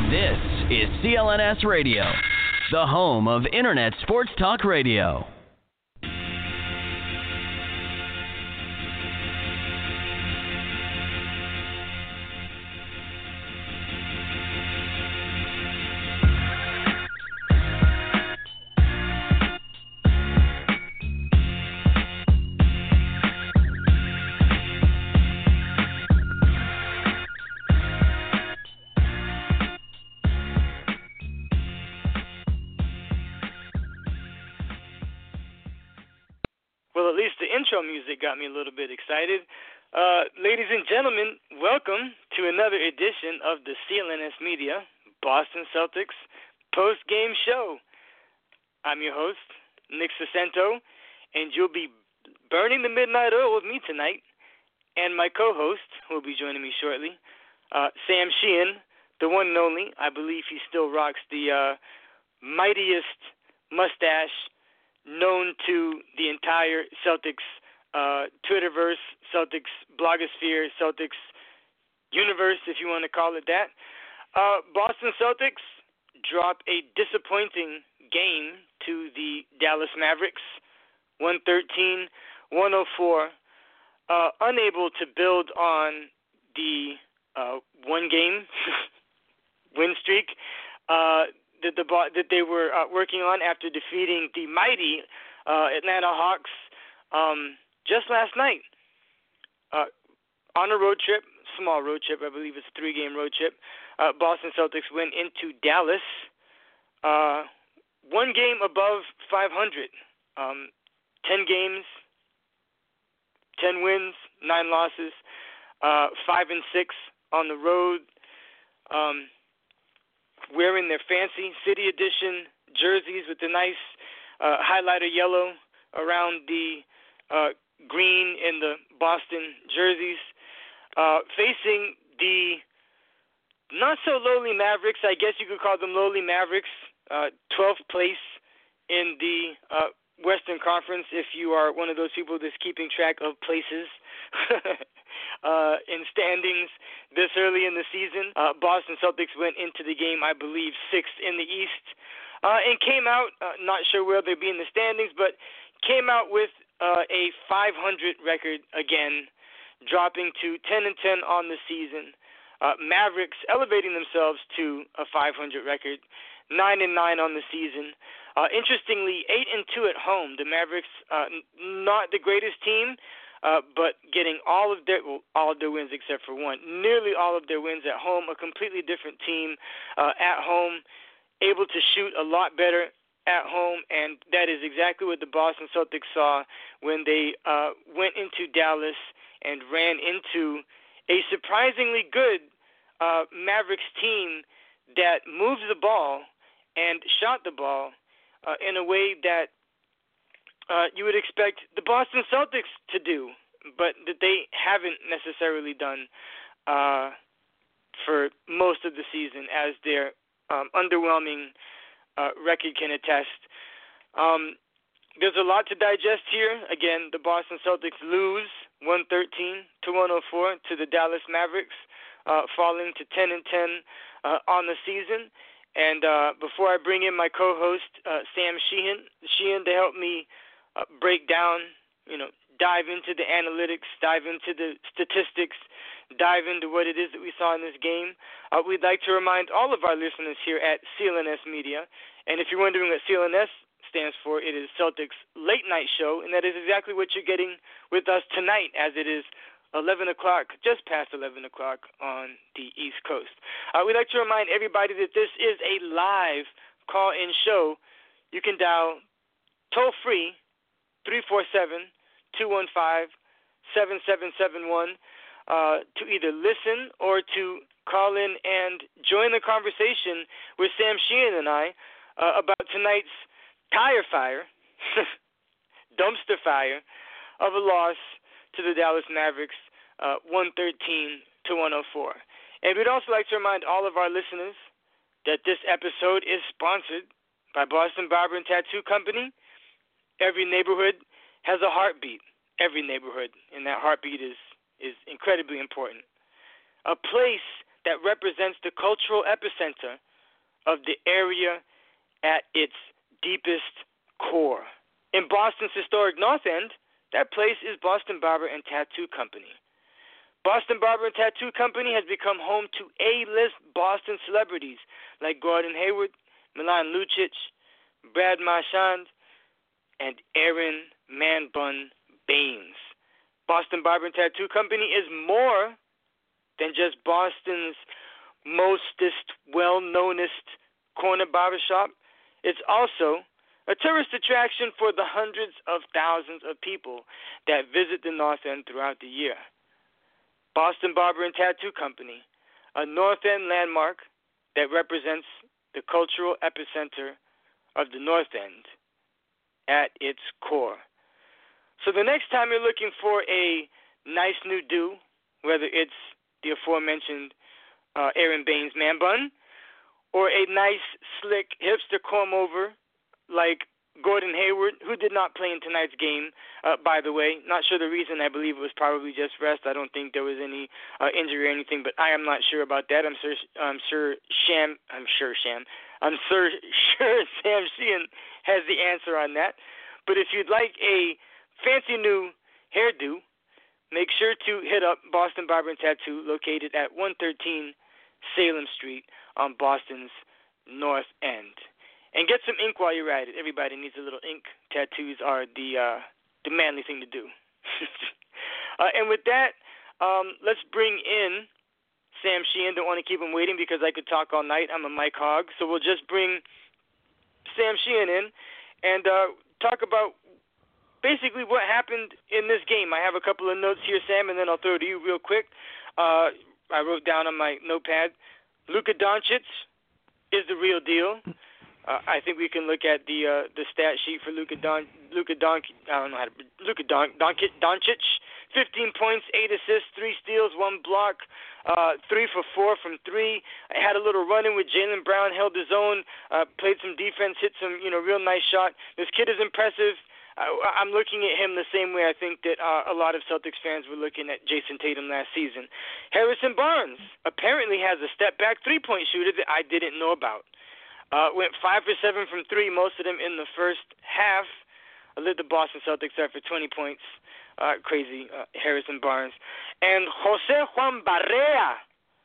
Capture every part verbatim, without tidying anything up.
This is C L N S Radio, the home of Internet Sports Talk Radio. Intro music got me a little bit excited. Uh, ladies and gentlemen, welcome to another edition of the C L N S Media Boston Celtics post-game show. I'm your host, Nick Sacento, and you'll be burning the midnight oil with me tonight, and my co-host, who will be joining me shortly, uh, Sam Sheehan, the one and only. I believe he still rocks the uh, mightiest mustache known to the entire Celtics uh, Twitterverse, Celtics blogosphere, Celtics universe, if you want to call it that. Uh, Boston Celtics drop a disappointing game to the Dallas Mavericks, one thirteen to one oh four, uh, unable to build on the uh, one-game win streak uh, that the that they were uh, working on after defeating the mighty uh, Atlanta Hawks um, just last night uh, on a road trip, small road trip. I believe it's a three-game road trip. Uh, Boston Celtics went into Dallas, uh, one game above five hundred, um, ten games, ten wins, nine losses, uh, five and six on the road. Um, wearing their fancy City Edition jerseys with the nice uh, highlighter yellow around the uh, green in the Boston jerseys, uh, facing the not-so-lowly Mavericks. I guess you could call them lowly Mavericks, uh, twelfth place in the uh, Western Conference if you are one of those people that's keeping track of places. Uh, in standings this early in the season. Uh, Boston Celtics went into the game, I believe, sixth in the East, uh, and came out, uh, not sure where they'll be in the standings, but came out with uh, a five hundred record again, dropping to ten and ten on the season. Uh, Mavericks elevating themselves to a five hundred record, nine and nine on the season. Uh, interestingly, eight and two at home. The Mavericks, uh, n- not the greatest team, Uh, but getting all of their well, all of their wins except for one, nearly all of their wins at home. A completely different team uh, at home, able to shoot a lot better at home, and that is exactly what the Boston Celtics saw when they uh, went into Dallas and ran into a surprisingly good uh, Mavericks team that moved the ball and shot the ball uh, in a way that Uh, you would expect the Boston Celtics to do, but that they haven't necessarily done uh, for most of the season, as their um, underwhelming uh, record can attest. Um, there's a lot to digest here. Again, the Boston Celtics lose one thirteen to one oh four to the Dallas Mavericks, uh, falling to ten and ten uh, on the season. And uh, before I bring in my co-host, uh, Sam Sheehan, Sheehan to help me Uh, break down, you know, dive into the analytics, dive into the statistics, dive into what it is that we saw in this game. Uh, we'd like to remind all of our listeners here at C L N S Media, and if you're wondering what C L N S stands for, it is Celtics Late Night Show, and that is exactly what you're getting with us tonight, as it is eleven o'clock, just past eleven o'clock on the East Coast. Uh, we'd like to remind everybody that this is a live call-in show. You can dial toll-free three four seven, two one five, seven seven seven one uh, to either listen or to call in and join the conversation with Sam Sheehan and I uh, about tonight's tire fire, dumpster fire of a loss to the Dallas Mavericks, uh, one thirteen to one oh four. And we'd also like to remind all of our listeners that this episode is sponsored by Boston Barber and Tattoo Company. Every neighborhood has a heartbeat. Every neighborhood, and that heartbeat is, is incredibly important. A place that represents the cultural epicenter of the area at its deepest core. In Boston's historic North End, that place is Boston Barber and Tattoo Company. Boston Barber and Tattoo Company has become home to A-list Boston celebrities like Gordon Hayward, Milan Lucic, Brad Marchand, and Aaron Man-Bun Baines. Boston Barber and Tattoo Company is more than just Boston's mostest, well-knownest corner barbershop. It's also a tourist attraction for the hundreds of thousands of people that visit the North End throughout the year. Boston Barber and Tattoo Company, a North End landmark that represents the cultural epicenter of the North End at its core. So the next time you're looking for a nice new do, whether it's the aforementioned uh, Aaron Baines man bun, or a nice, slick, hipster comb-over like Gordon Hayward, who did not play in tonight's game, uh, by the way. Not sure the reason. I believe it was probably just rest. I don't think there was any uh, injury or anything, but I am not sure about that. I'm sure. I'm sure Sham. I'm sure Sham. I'm sure. Sure Sam Sheehan has the answer on that. But if you'd like a fancy new hairdo, make sure to hit up Boston Barber and Tattoo, located at one thirteen Salem Street on Boston's North End. And get some ink while you're at it. Everybody needs a little ink. Tattoos are the uh, the manly thing to do. uh, and with that, um, let's bring in Sam Sheehan. Don't want to keep him waiting because I could talk all night. I'm a mic hog. So we'll just bring Sam Sheehan in and uh, talk about basically what happened in this game. I have a couple of notes here, Sam, and then I'll throw it to you real quick. Uh, I wrote down on my notepad, Luka Doncic is the real deal. Uh, I think we can look at the uh, the stat sheet for Luka Don Luka Don I don't know how to Luka Don Doncic. Doncic, fifteen points, eight assists, three steals, one block, uh, three for four from three. I had a little run-in with Jaylen Brown, held his own, uh, played some defense, hit some you know real nice shot. This kid is impressive. I, I'm looking at him the same way I think that uh, a lot of Celtics fans were looking at Jason Tatum last season. Harrison Barnes apparently has a step-back three-point shooter that I didn't know about. Uh, went five for seven from three, most of them in the first half. I lit the Boston Celtics up for twenty points. Uh, crazy, uh, Harrison Barnes. And Jose Juan Barea,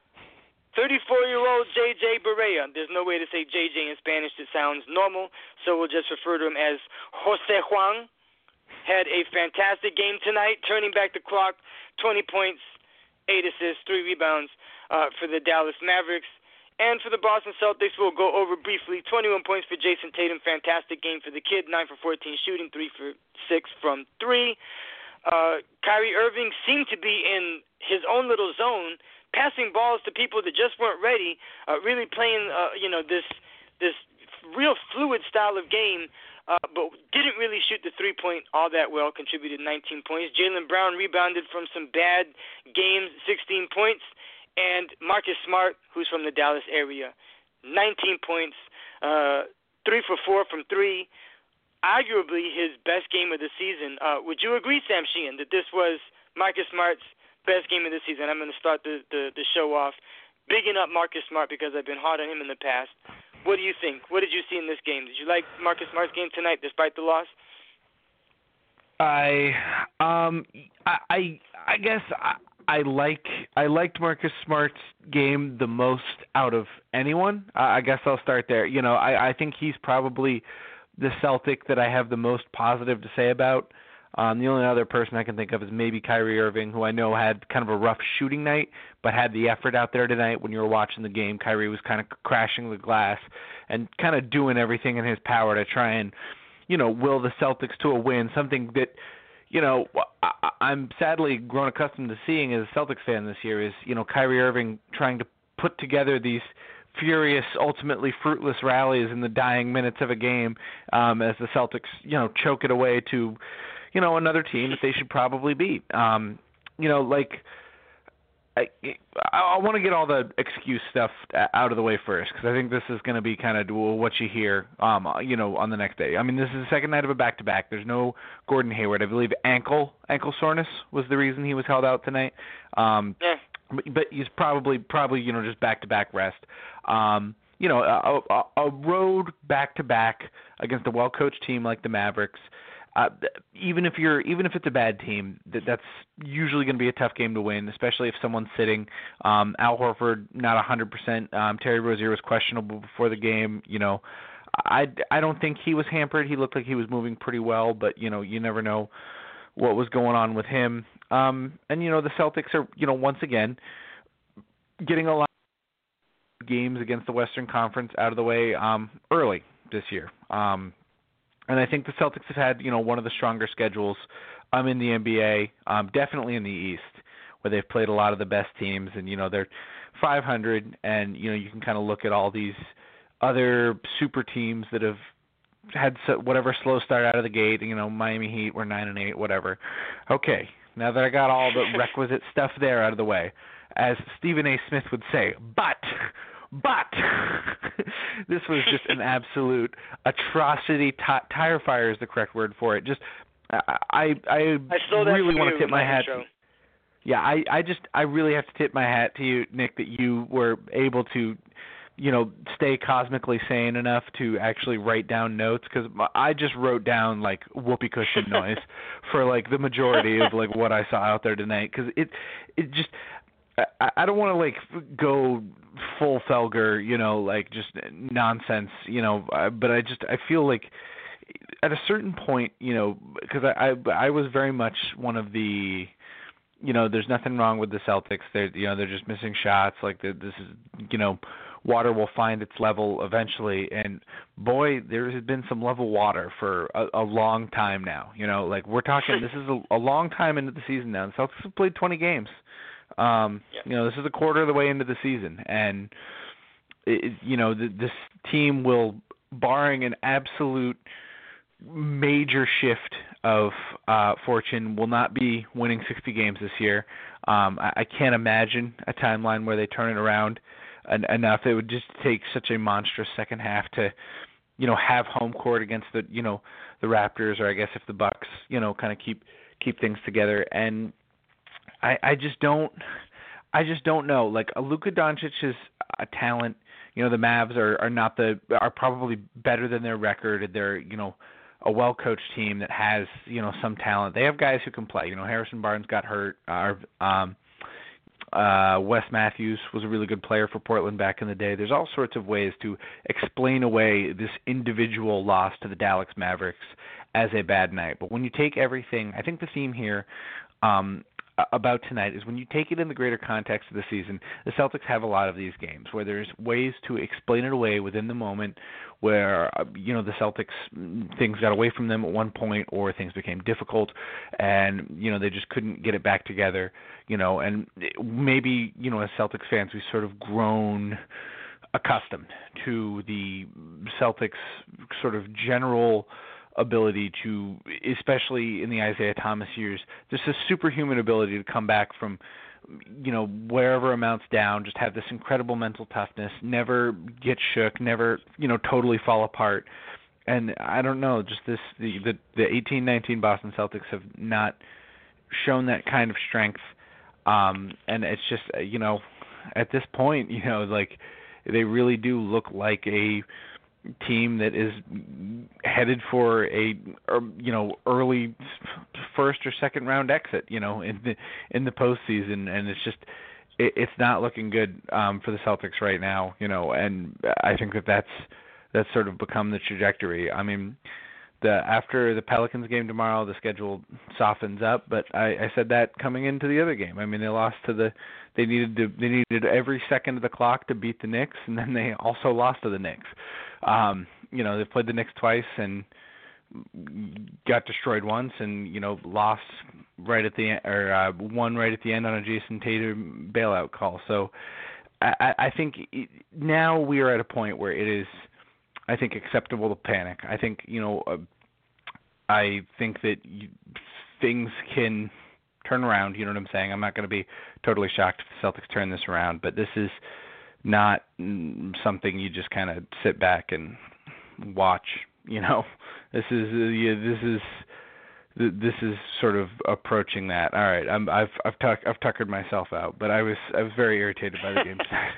thirty-four-year-old J J Barea. There's no way to say J J in Spanish that sounds normal, so we'll just refer to him as Jose Juan. Had a fantastic game tonight, turning back the clock, twenty points, eight assists, three rebounds uh, for the Dallas Mavericks. And for the Boston Celtics, we'll go over briefly. twenty-one points for Jason Tatum. Fantastic game for the kid. nine for fourteen shooting, three for six from three. Uh, Kyrie Irving seemed to be in his own little zone, passing balls to people that just weren't ready, uh, really playing, uh, you know, this this real fluid style of game, uh, but didn't really shoot the three-point all that well, contributed nineteen points. Jaylen Brown rebounded from some bad games, sixteen points. And Marcus Smart, who's from the Dallas area, nineteen points, uh, three for four from three, arguably his best game of the season. Uh, would you agree, Sam Sheehan, that this was Marcus Smart's best game of the season? I'm going to start the, the, the show off bigging up Marcus Smart because I've been hard on him in the past. What do you think? What did you see in this game? Did you like Marcus Smart's game tonight despite the loss? I um I I, I guess I, I like I liked Marcus Smart's game the most out of anyone. Uh, I guess I'll start there. You know, I, I think he's probably the Celtic that I have the most positive to say about. Um, the only other person I can think of is maybe Kyrie Irving, who I know had kind of a rough shooting night, but had the effort out there tonight. When you were watching the game, Kyrie was kind of crashing the glass and kind of doing everything in his power to try and, you know, will the Celtics to a win, something that, you know, I, I'm sadly grown accustomed to seeing as a Celtics fan this year is, you know, Kyrie Irving trying to put together these furious, ultimately fruitless rallies in the dying minutes of a game um, as the Celtics, you know, choke it away to, you know, another team that they should probably beat. Um, you know, like, I, I want to get all the excuse stuff out of the way first because I think this is going to be kind of what you hear, um, you know, on the next day. I mean, this is the second night of a back-to-back. There's no Gordon Hayward. I believe ankle ankle soreness was the reason he was held out tonight. Um, yeah. but he's probably probably you know just back to back rest. Um, you know, a, a, a road back to back against a well coached team like the Mavericks. Uh, even if you're, even if it's a bad team, that, that's usually going to be a tough game to win, especially if someone's sitting. Um, Al Horford not one hundred percent. Um, Terry Rozier was questionable before the game. You know, I, I don't think he was hampered. He looked like he was moving pretty well, but you know, you never know what was going on with him. Um, and you know, the Celtics are, you know, once again getting a lot of games against the Western Conference out of the way um, early this year. Um, And I think the Celtics have had, you know, one of the stronger schedules um, in the N B A, um, definitely in the East, where they've played a lot of the best teams. And, you know, they're five hundred, and, you know, you can kind of look at all these other super teams that have had whatever slow start out of the gate. You know, Miami Heat were nine and eight, whatever. Okay, now that I got all the requisite stuff there out of the way, as Stephen A. Smith would say, but... But this was just an absolute atrocity. T- tire fire is the correct word for it. Just I I, I really want to tip my hat. To, yeah, I, I just I really have to tip my hat to you, Nick, that you were able to, you know, stay cosmically sane enough to actually write down notes, because I just wrote down like whoopee cushion noise for like the majority of like what I saw out there tonight, because it it just. I, I don't want to like go full Felger, you know, like just nonsense, you know. But I just I feel like at a certain point, you know, because I, I I was very much one of the, you know, there's nothing wrong with the Celtics. They're you know they're just missing shots. Like this is you know, water will find its level eventually. And boy, there has been some level water for a, a long time now. You know, like we're talking. This is a, a long time into the season now. The Celtics have played twenty games. Um, yeah. You know, this is a quarter of the way into the season, and it, you know, the, this team will, barring an absolute major shift of uh, fortune, will not be winning sixty games this year. Um, I, I can't imagine a timeline where they turn it around en- enough. It would just take such a monstrous second half to, you know, have home court against the, you know, the Raptors, or I guess if the Bucks, you know, kind of keep keep things together. And I, I just don't, I just don't know. Like Luka Doncic is a talent. You know, the Mavs are, are not the are probably better than their record. They're you know a well coached team that has you know some talent. They have guys who can play. You know, Harrison Barnes got hurt. Uh, um, uh, Wes Matthews was a really good player for Portland back in the day. There's all sorts of ways to explain away this individual loss to the Dallas Mavericks as a bad night. But when you take everything, I think the theme here. Um, about tonight is when you take it in the greater context of the season, the Celtics have a lot of these games where there's ways to explain it away within the moment, where uh, you know the Celtics, things got away from them at one point, or things became difficult, and you know they just couldn't get it back together. You know, and maybe you know as Celtics fans we've sort of grown accustomed to the Celtics sort of general ability to, especially in the Isaiah Thomas years, just a superhuman ability to come back from, you know, wherever amounts down, just have this incredible mental toughness, never get shook, never, you know, totally fall apart. And I don't know, just this, the, the, the eighteen nineteen Boston Celtics have not shown that kind of strength. Um, and it's just, you know, at this point, you know, like they really do look like a team that is headed for a, you know, early first or second round exit, you know, in the in the postseason, and it's just it, it's not looking good um, for the Celtics right now, you know, and I think that that's that's sort of become the trajectory. I mean, the after the Pelicans game tomorrow, the schedule softens up, but I, I said that coming into the other game. I mean, they lost to the they needed to they needed every second of the clock to beat the Knicks, and then they also lost to the Knicks. Um, you know, they played the Knicks twice and got destroyed once, and you know, lost right at the end, or uh, won right at the end on a Jason Tatum bailout call. So I, I think it, now we are at a point where it is, I think, acceptable to panic. I think you know, uh, I think that you, things can turn around. You know what I'm saying? I'm not going to be totally shocked if the Celtics turn this around, but this is not something you just kind of sit back and watch. You know, this is uh, yeah, this is th- this is sort of approaching that. All right, I'm, I've I've tuck, I've tuckered myself out, but I was I was very irritated by the game tonight.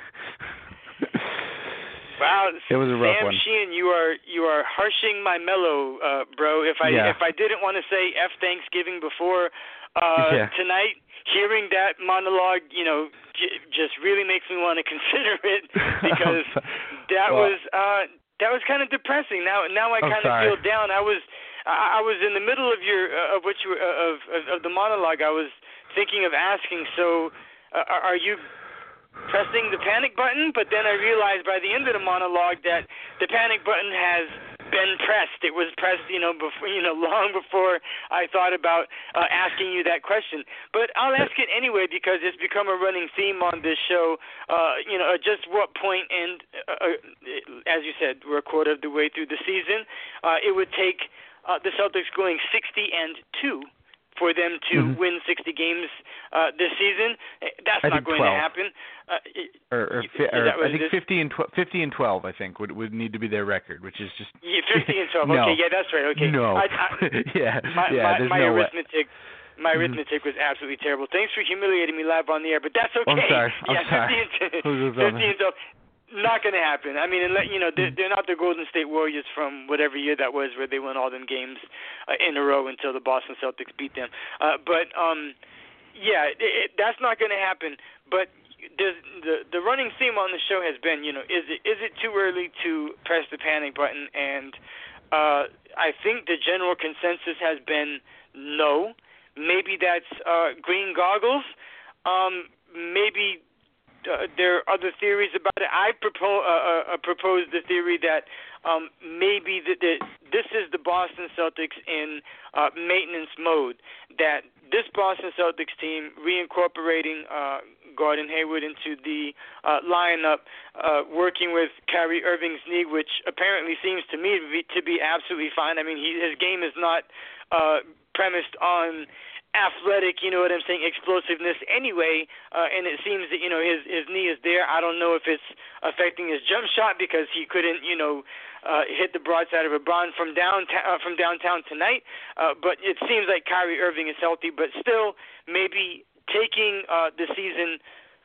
Wow, it was a rough Sam one. Sheehan, you are you are harshing my mellow, uh, bro. If I yeah. if I didn't want to say F Thanksgiving before uh, yeah. tonight, hearing that monologue, you know, j- just really makes me want to consider it because that well, was uh, that was kind of depressing. Now now I kind of feel down. I was I, I was in the middle of your uh, of what you of, of of the monologue. I was thinking of asking. So, uh, are you pressing the panic button? But then I realized by the end of the monologue that the panic button has been pressed. It was pressed, you know, before, you know, long before I thought about uh, asking you that question. But I'll ask it anyway because it's become a running theme on this show. Uh, you know, at just what point, and uh, as you said, we're a quarter of the way through the season. Uh, it would take uh, the Celtics going sixty and two for them to mm-hmm. win sixty games uh, this season. That's I not going twelve. to happen. Uh, or, or, fi- or I think fifty and tw- fifty and twelve. I think would would need to be their record, which is just yeah, fifty and twelve. no. Okay, yeah, that's right. Okay, no, I, I, yeah, my, yeah. My, there's my no arithmetic, way. my mm-hmm. arithmetic was absolutely terrible. Thanks for humiliating me live on the air, but that's okay. I'm sorry. I'm yeah, sorry. fifty and, fifty and twelve. Not going to happen. I mean, you know, they're, they're not the Golden State Warriors from whatever year that was where they won all them games uh, in a row until the Boston Celtics beat them. Uh, but, um, yeah, it, it, that's not going to happen. But the, the the running theme on the show has been, you know, is it is it too early to press the panic button? And uh, I think the general consensus has been no. Maybe that's uh, green goggles. Um, maybe... Uh, there are other theories about it. I propose uh, uh, proposed the theory that um, maybe the, the, this is the Boston Celtics in uh, maintenance mode, that this Boston Celtics team reincorporating uh, Gordon Hayward into the uh, lineup, uh, working with Kyrie Irving's knee, which apparently seems to me to be, to be absolutely fine. I mean, he, his game is not uh, premised on athletic, you know what I'm saying, explosiveness anyway, uh, and it seems that, you know, his his knee is there. I don't know if it's affecting his jump shot because he couldn't, you know, uh, hit the broadside of a barn from downtown uh, from downtown tonight, uh, but it seems like Kyrie Irving is healthy, but still maybe taking uh, the season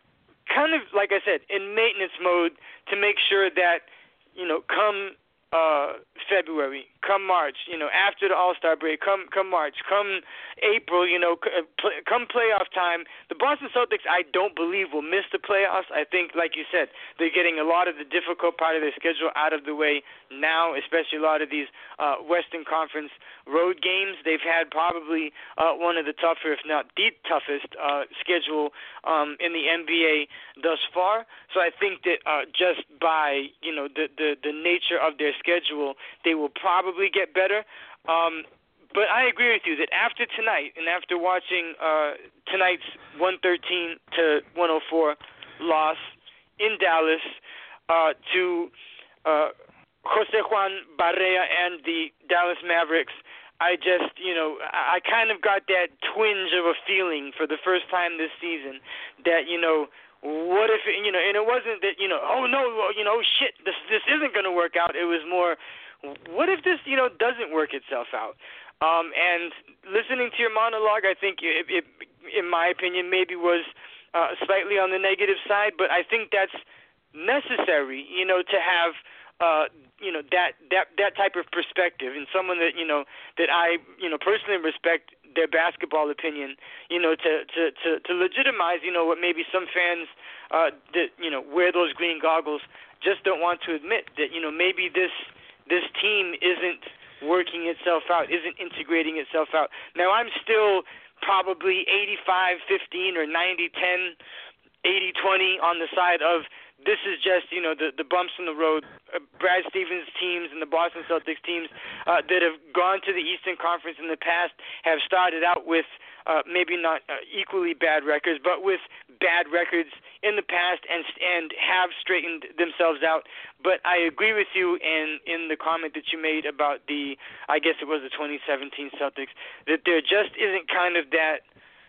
kind of, like I said, in maintenance mode to make sure that, you know, come Uh, February, come March, you know, after the All-Star break, come come March, come April, you know, c- play, come playoff time, the Boston Celtics, I don't believe, will miss the playoffs. I think, like you said, they're getting a lot of the difficult part of their schedule out of the way now, especially a lot of these uh, Western Conference road games. They've had probably uh, one of the tougher, if not the toughest, uh, schedule um, in the N B A thus far. So I think that uh, just by, you know, the, the, the nature of their schedule, they will probably get better. Um, but I agree with you that after tonight and after watching uh, tonight's one thirteen to one oh four loss in Dallas uh, to uh, Jose Juan Barea and the Dallas Mavericks, I just, you know, I kind of got that twinge of a feeling for the first time this season that, you know, what if, you know, and it wasn't that, you know, oh, no, you know, shit, this this isn't going to work out. It was more, what if this, you know, doesn't work itself out? Um, and listening to your monologue, I think, it, it, in my opinion, maybe was uh, slightly on the negative side, but I think that's necessary, you know, to have, uh, you know, that, that, that type of perspective and someone that, you know, that I, you know, personally respect their basketball opinion, you know, to, to, to, to legitimize, you know, what maybe some fans uh, that, you know, wear those green goggles just don't want to admit that, you know, maybe this this team isn't working itself out, isn't integrating itself out. Now, I'm still probably eighty-five fifteen or ninety ten, eighty twenty on the side of this is just, you know, the, the bumps in the road. Uh, Brad Stevens' teams and the Boston Celtics teams uh, that have gone to the Eastern Conference in the past have started out with uh, maybe not uh, equally bad records, but with bad records in the past and and have straightened themselves out. But I agree with you in, in the comment that you made about the, I guess it was the twenty seventeen Celtics, that there just isn't kind of that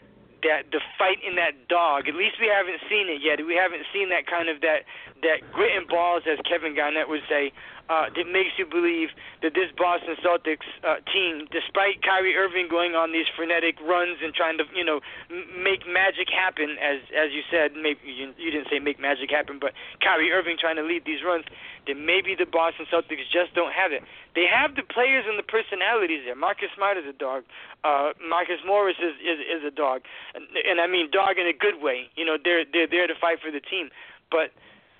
that the fight in that dog. At least we haven't seen it yet. We haven't seen that kind of that that grit and balls, as Kevin Garnett would say, uh, that makes you believe that this Boston Celtics uh, team, despite Kyrie Irving going on these frenetic runs and trying to, you know, m- make magic happen, as as you said, maybe you, you didn't say make magic happen, but Kyrie Irving trying to lead these runs, then maybe the Boston Celtics just don't have it. They have the players and the personalities there. Marcus Smart is a dog. Uh, Marcus Morris is, is is a dog, and, and I mean dog in a good way. You know, they're they're there to fight for the team. But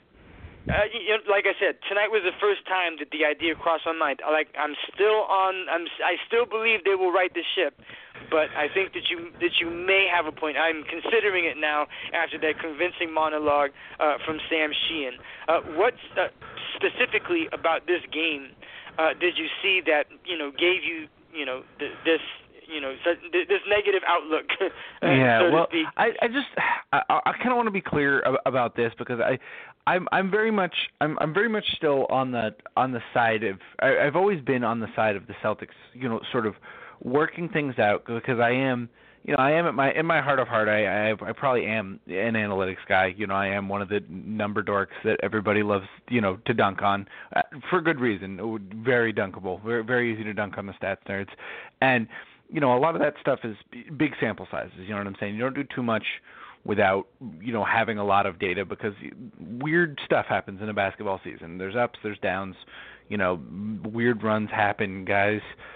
uh, you know, like I said, tonight was the first time that the idea crossed my mind. Like I'm still on. I'm I still believe they will right the ship. But I think that you that you may have a point. I'm considering it now after that convincing monologue uh, from Sam Sheehan. Uh, what uh, specifically about this game uh, did you see that you know gave you you know th- this you know so th- this negative outlook? uh, yeah, so well, to speak? I I just I, I kind of want to be clear ab- about this because I. I'm I'm very much I'm I'm very much still on the on the side of I, I've always been on the side of the Celtics, you know, sort of working things out because I am, you know, I am at my in my heart of heart I, I I probably am an analytics guy. You know, I am one of the number dorks that everybody loves, you know, to dunk on uh, for good reason. Very dunkable, very very easy to dunk on the stats nerds, and you know, a lot of that stuff is big sample sizes. You know what I'm saying? You don't do too much without, you know, having a lot of data because weird stuff happens in a basketball season. There's ups, there's downs, you know, weird runs happen, guys,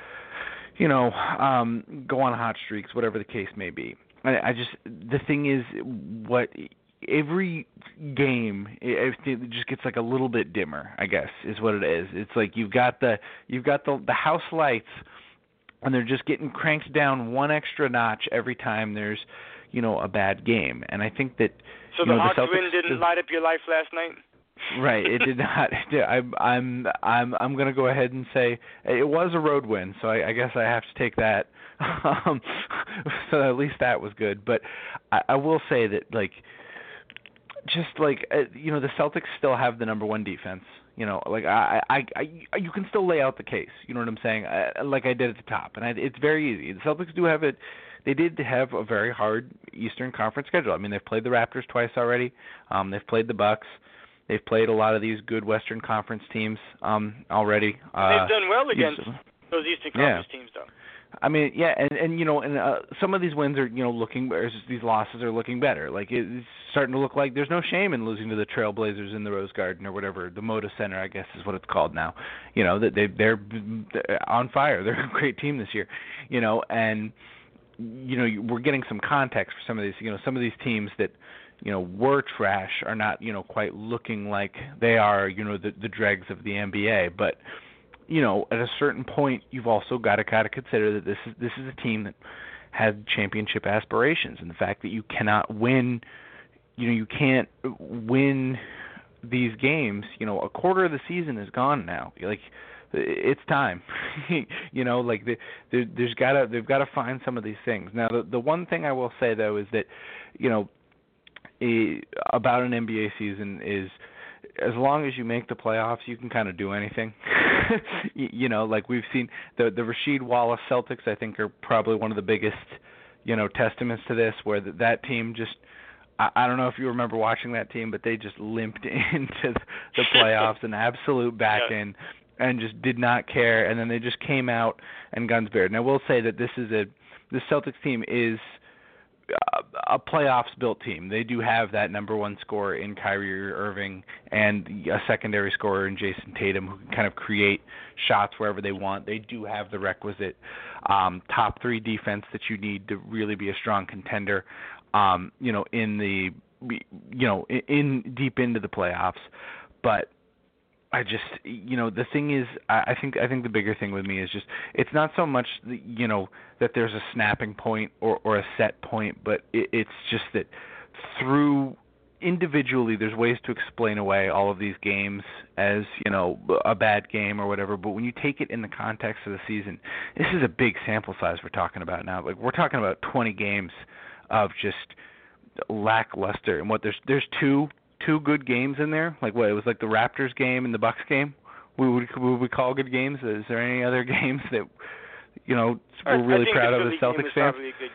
you know, um, go on hot streaks, whatever the case may be. I, I just, the thing is, what every game, it, it just gets like a little bit dimmer, I guess, is what it is. It's like you've got the, you've got the, the house lights, and they're just getting cranked down one extra notch every time there's, you know, a bad game. And I think that so you the know, Hawks the Celtics, win didn't light up your life last night. Right, it did not. I'm I'm I'm I'm going to go ahead and say it was a road win, so I, I guess I have to take that. Um, so at least that was good. But I, I will say that, like, just like uh, you know, the Celtics still have the number one defense. You know, like I, I, I, you can still lay out the case. You know what I'm saying? I, like I did at the top, and I, it's very easy. The Celtics do have it. They did have a very hard Eastern Conference schedule. I mean, they've played the Raptors twice already. Um, they've played the Bucks. They've played a lot of these good Western Conference teams um, already. Uh, they've done well against Eastern, those Eastern Conference yeah. teams, though. I mean, yeah, and and you know, and uh, some of these wins are, you know, looking, or these losses are looking better. Like it's starting to look like there's no shame in losing to the Trailblazers in the Rose Garden or whatever, the Moda Center, I guess is what it's called now. You know, that they they're, they're on fire. They're a great team this year. You know, and you know, we're getting some context for some of these. You know, some of these teams that, you know, were trash are not, you know, quite looking like they are, you know, the the dregs of the N B A, but you know, at a certain point, you've also got to kind of consider that this is this is a team that had championship aspirations, and the fact that you cannot win, you know, you can't win these games. You know, a quarter of the season is gone now. Like, it's time. You know, like the, the, there's got to they've got to find some of these things. Now, the the one thing I will say though is that, you know, a, about an N B A season is, as long as you make the playoffs, you can kind of do anything. You know, like we've seen the the Rasheed Wallace Celtics, I think, are probably one of the biggest, you know, testaments to this, where the, that team just, I, I don't know if you remember watching that team, but they just limped into the playoffs, an absolute back yeah. end, and just did not care, and then they just came out and guns bared. And I will say that this is a, the Celtics team is a playoffs built team. They do have that number one scorer in Kyrie Irving and a secondary scorer in Jason Tatum who can kind of create shots wherever they want. They do have the requisite um, top three defense that you need to really be a strong contender, um, you know, in the, you know, in, in deep into the playoffs. But I just, you know, the thing is, I think I think the bigger thing with me is just, it's not so much, you know, that there's a snapping point or, or a set point, but it, it's just that through individually there's ways to explain away all of these games as, you know, a bad game or whatever, but when you take it in the context of the season, this is a big sample size we're talking about now. Like, we're talking about twenty games of just lackluster, and what there's there's two two good games in there. Like, what, it was like the Raptors game and the Bucks game. We would would we call good games? Is there any other games that, you know, we're really proud of as Celtics fans? Probably a good game.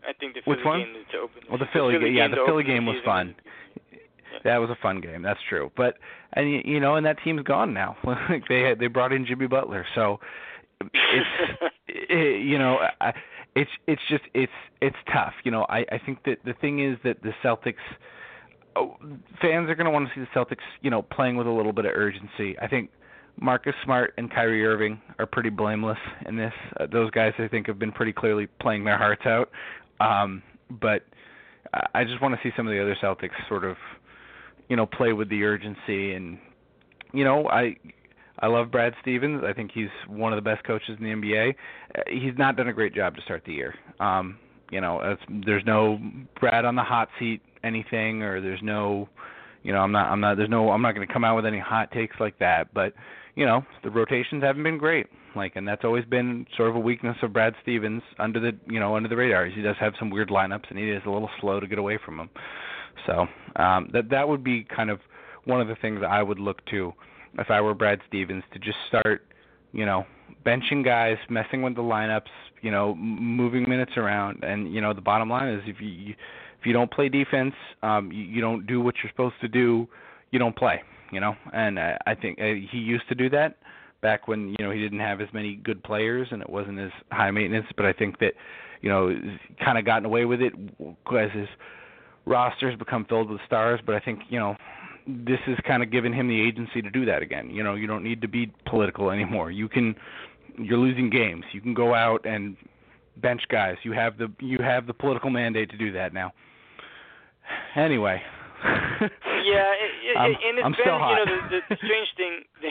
I think the Philly Which one? game to open. Well, the Philly, the Philly yeah, game the Philly game the was fun. Yeah. That was a fun game. That's true. But and you know, and that team's gone now. they had, they brought in Jimmy Butler, so it's it, you know, I, it's it's just it's it's tough. You know, I I think that the thing is that the Celtics. Oh, fans are going to want to see the Celtics, you know, playing with a little bit of urgency. I think Marcus Smart and Kyrie Irving are pretty blameless in this. Uh, those guys, I think, have been pretty clearly playing their hearts out. Um, but I just want to see some of the other Celtics sort of, you know, play with the urgency. And, you know, I I love Brad Stevens. I think he's one of the best coaches in the N B A. Uh, he's not done a great job to start the year. Um, you know, it's, there's no Brad on the hot seat anything, or there's no, you know, I'm not, I'm not, there's no, I'm not going to come out with any hot takes like that. But, you know, the rotations haven't been great. Like, and that's always been sort of a weakness of Brad Stevens under the, you know, under the radar. He does have some weird lineups, and he is a little slow to get away from them. So um, that that would be kind of one of the things I would look to if I were Brad Stevens, to just start, you know, benching guys, messing with the lineups, you know, moving minutes around. And, you know, the bottom line is if you if you don't play defense, um, you, you don't do what you're supposed to do, you don't play, you know. And uh, I think uh, he used to do that back when, you know, he didn't have as many good players and it wasn't as high maintenance. But I think that, you know, kind of gotten away with it as his rosters become filled with stars. But I think, you know, this is kind of giving him the agency to do that again. You know, you don't need to be political anymore. You can, you're losing games. You can go out and bench guys. You have the you have the political mandate to do that now. Anyway. Yeah, it, it, I'm, and it's I'm been, still hot. you know, the, the, the strange thing. The,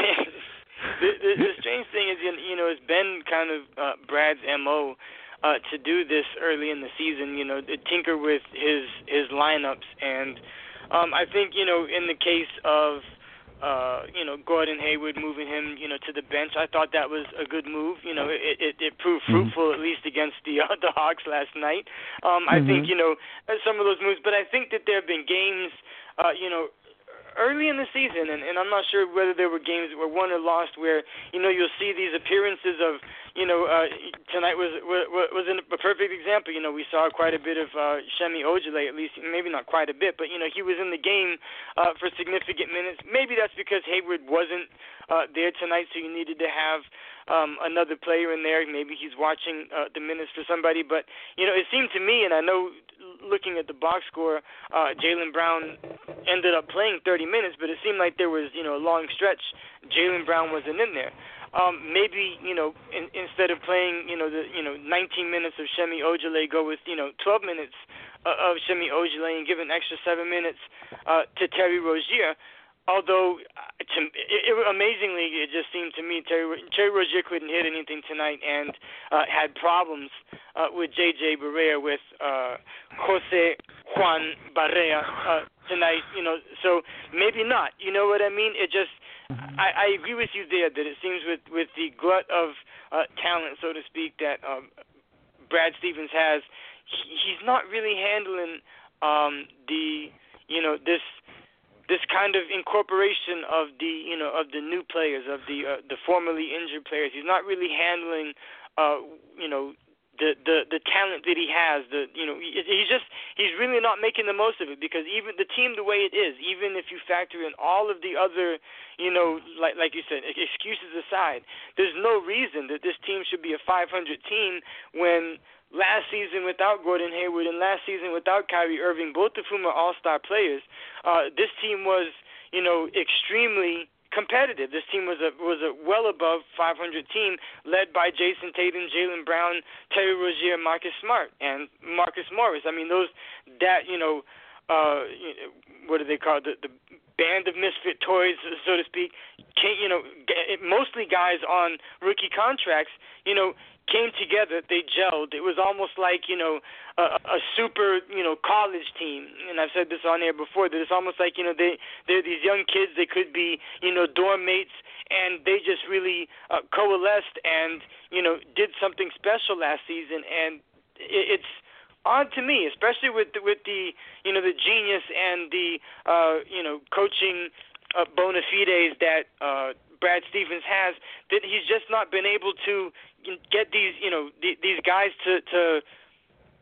the, the, the strange thing is, you know, it's been kind of uh, Brad's M O uh, to do this early in the season. You know, to tinker with his his lineups. And um, I think, you know, in the case of Uh, you know, Gordon Hayward, moving him, you know, to the bench, I thought that was a good move. You know, it it, it proved fruitful, mm-hmm. at least against the uh, the Hawks last night. Um, I mm-hmm. think, you know, some of those moves, but I think that there have been games, uh, you know, early in the season, and, and I'm not sure whether there were games that were won or lost where, you know, you'll see these appearances of, you know, uh, tonight was was, was a perfect example. You know, we saw quite a bit of uh, Semi Ojeleye, at least, maybe not quite a bit, but, you know, he was in the game uh, for significant minutes. Maybe that's because Hayward wasn't uh, there tonight, so you needed to have um, another player in there. Maybe he's watching uh, the minutes for somebody. But, you know, it seemed to me, and I know looking at the box score, uh, Jaylen Brown ended up playing thirty minutes, but it seemed like there was, you know, a long stretch Jaylen Brown wasn't in there. Um, maybe, you know, in, instead of playing, you know, the you know nineteen minutes of Semi Ojeleye, go with, you know, twelve minutes uh, of Semi Ojeleye and give an extra seven minutes uh, to Terry Rozier. Although, uh, to, it, it, amazingly, it just seemed to me Terry, Terry Rozier couldn't hit anything tonight and uh, had problems uh, with J J Barea, with uh, Jose Juan Barea uh, tonight. You know, so maybe not. You know what I mean? It just. I, I agree with you there that it seems with, with the glut of uh, talent, so to speak, that um, Brad Stevens has, he, he's not really handling um, the, you know, this this kind of incorporation of the, you know, of the new players, of the uh, the formerly injured players. He's not really handling, uh, you know, the, the the talent that he has. The you know he, he's just he's really not making the most of it, because even the team the way it is, even if you factor in all of the other, you know, like like you said, excuses aside, there's no reason that this team should be a five hundred team when last season without Gordon Hayward and last season without Kyrie Irving, both of whom are all-star players, uh, this team was, you know, extremely competitive. This team was a was a well above five hundred team, led by Jason Tatum, Jaylen Brown, Terry Rozier, Marcus Smart, and Marcus Morris. I mean, those that you know, uh, what do they call it? The, the band of misfit toys, so to speak. Came, you know, mostly guys on rookie contracts. You know, came together, they gelled. It was almost like, you know, a, a super, you know, college team. And I've said this on air before, that it's almost like, you know, they, they're these young kids. They could be, you know, dorm mates, and they just really uh, coalesced and, you know, did something special last season. And it, it's odd to me, especially with the, with the, you know, the genius and the, uh, you know, coaching uh, bona fides that uh, Brad Stevens has, that he's just not been able to get these, you know, th- these guys to, to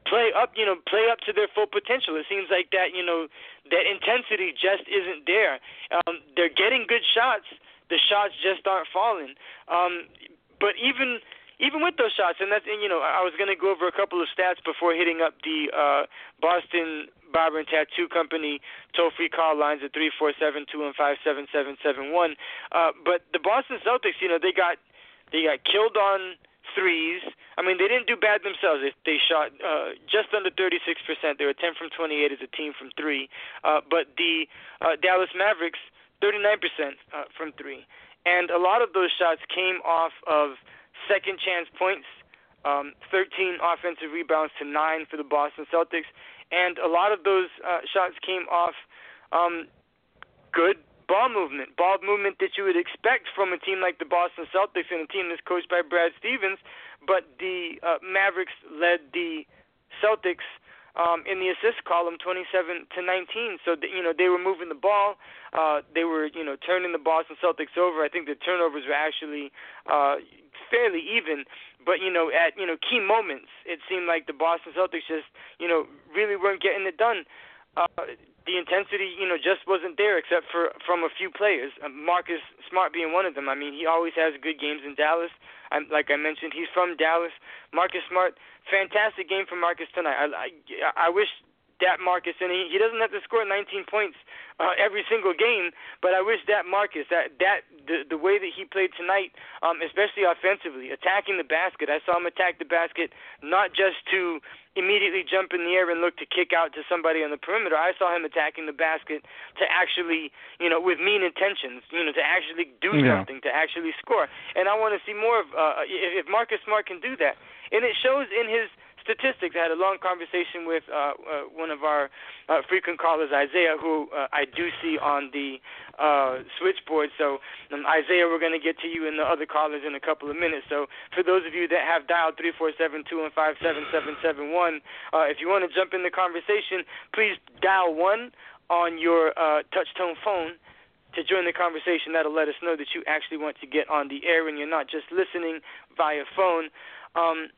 play up, you know, play up to their full potential. It seems like that, you know, that intensity just isn't there. Um, they're getting good shots. The shots just aren't falling. Um, but even even with those shots, and that's, and, you know, I was going to go over a couple of stats before hitting up the uh, Boston Barber and Tattoo Company toll-free call lines at three four seven, two one five, seven seven seven one. Uh, but the Boston Celtics, you know, they got they got killed on threes. I mean, they didn't do bad themselves. They, they shot uh, just under thirty-six percent. They were ten from twenty-eight as a team from three. Uh, but the uh, Dallas Mavericks, thirty-nine percent uh, from three. And a lot of those shots came off of second chance points, um, thirteen offensive rebounds to nine for the Boston Celtics. And a lot of those uh, shots came off um, good ball movement, ball movement that you would expect from a team like the Boston Celtics and a team that's coached by Brad Stevens. But the uh, Mavericks led the Celtics um, in the assist column twenty-seven to nineteen. So, the, you know, they were moving the ball. Uh, they were, you know, turning the Boston Celtics over. I think the turnovers were actually uh, fairly even. But, you know, at, you know, key moments, it seemed like the Boston Celtics just, you know, really weren't getting it done. Uh, the intensity, you know, just wasn't there except for from a few players. Uh, Marcus Smart being one of them. I mean, he always has good games in Dallas. I'm, like I mentioned, he's from Dallas. Marcus Smart, fantastic game from Marcus tonight. I, I, I wish that Marcus, and he, he doesn't have to score nineteen points uh, every single game, but I wish that Marcus, that that the the way that he played tonight, um, especially offensively, attacking the basket. I saw him attack the basket not just to immediately jump in the air and look to kick out to somebody on the perimeter. I saw him attacking the basket to actually, you know, with mean intentions, you know, to actually do yeah. something, to actually score. And I want to see more of uh, if, if Marcus Smart can do that. And it shows in his statistics. I had a long conversation with uh, uh, one of our uh, frequent callers, Isaiah, who uh, I do see on the uh, switchboard. So, um, Isaiah, we're going to get to you and the other callers in a couple of minutes. So, for those of you that have dialed three four seven, two one five, seven seven seven one, uh, if you want to jump in the conversation, please dial one on your uh, touch-tone phone to join the conversation. That'll let us know that you actually want to get on the air and you're not just listening via phone. Um,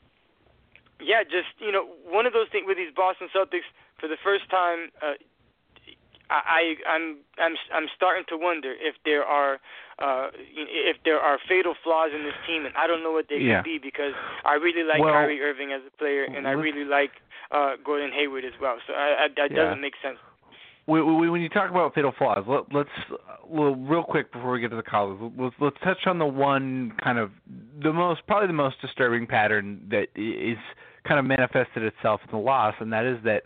Yeah, just, you know, one of those things with these Boston Celtics, for the first time, uh, I, I'm, I'm, I'm starting to wonder if there are, uh, if there are fatal flaws in this team, and I don't know what they yeah. could be because I really like well, Kyrie Irving as a player, and I really like uh, Gordon Hayward as well. So I, I, that yeah. doesn't make sense. When you talk about fatal flaws, let, let's well, real quick before we get to the callers, let's, let's touch on the one kind of the most, probably the most disturbing pattern that is kind of manifested itself in the loss, and that is that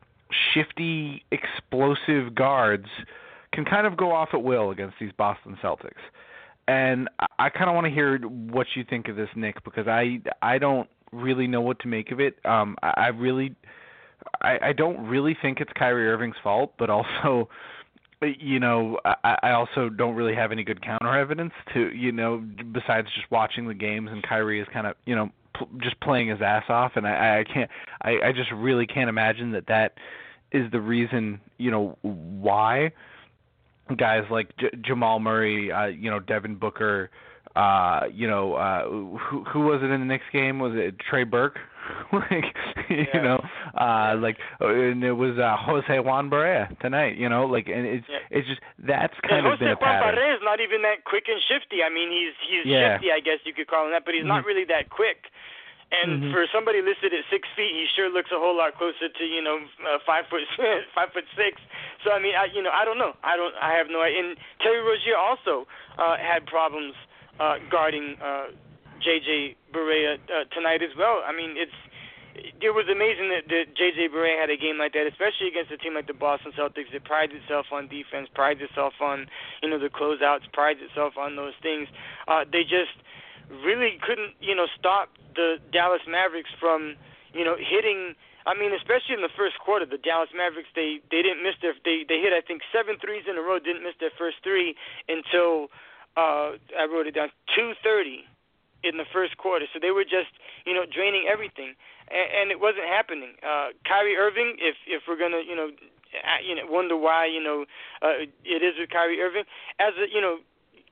shifty, explosive guards can kind of go off at will against these Boston Celtics. And I, I kind of want to hear what you think of this, Nick, because I I don't really know what to make of it. Um, I, I really. I, I don't really think it's Kyrie Irving's fault, but also, you know, I, I also don't really have any good counter evidence to, you know, besides just watching the games, and Kyrie is kind of, you know, p- just playing his ass off, and I, I can't, I, I just really can't imagine that that is the reason, you know, why guys like J- Jamal Murray, uh, you know, Devin Booker, uh, you know, uh, who, who was it in the Knicks game? Was it Trey Burke? like, you yeah. know, uh, like, and it was uh, Jose Juan Barea tonight. You know, like, and it's yeah. it's just that's kind yeah, of been a pattern. Jose Juan Barea is not even that quick and shifty. I mean, he's he's yeah. shifty, I guess you could call him that, but he's mm-hmm. not really that quick. And mm-hmm. for somebody listed at six feet, he sure looks a whole lot closer to, you know, uh, five foot five foot six. So I mean, I, you know, I don't know. I don't. I have no idea. And Terry Rozier also uh, had problems uh, guarding uh, J J Barea uh, tonight as well. I mean, it's it was amazing that, that J J Barea had a game like that, especially against a team like the Boston Celtics that prides itself on defense, prides itself on, you know, the closeouts, prides itself on those things. Uh, they just really couldn't, you know, stop the Dallas Mavericks from, you know, hitting. I mean, especially in the first quarter, the Dallas Mavericks, they, they didn't miss their, they, they hit, I think, seven threes in a row, didn't miss their first three until, uh, I wrote it down, two thirty in the first quarter. So they were just, you know, draining everything, and, and it wasn't happening. Uh, Kyrie Irving, if if we're gonna, you know, you know, wonder why, you know, uh, it is with Kyrie Irving, as a, you know, look at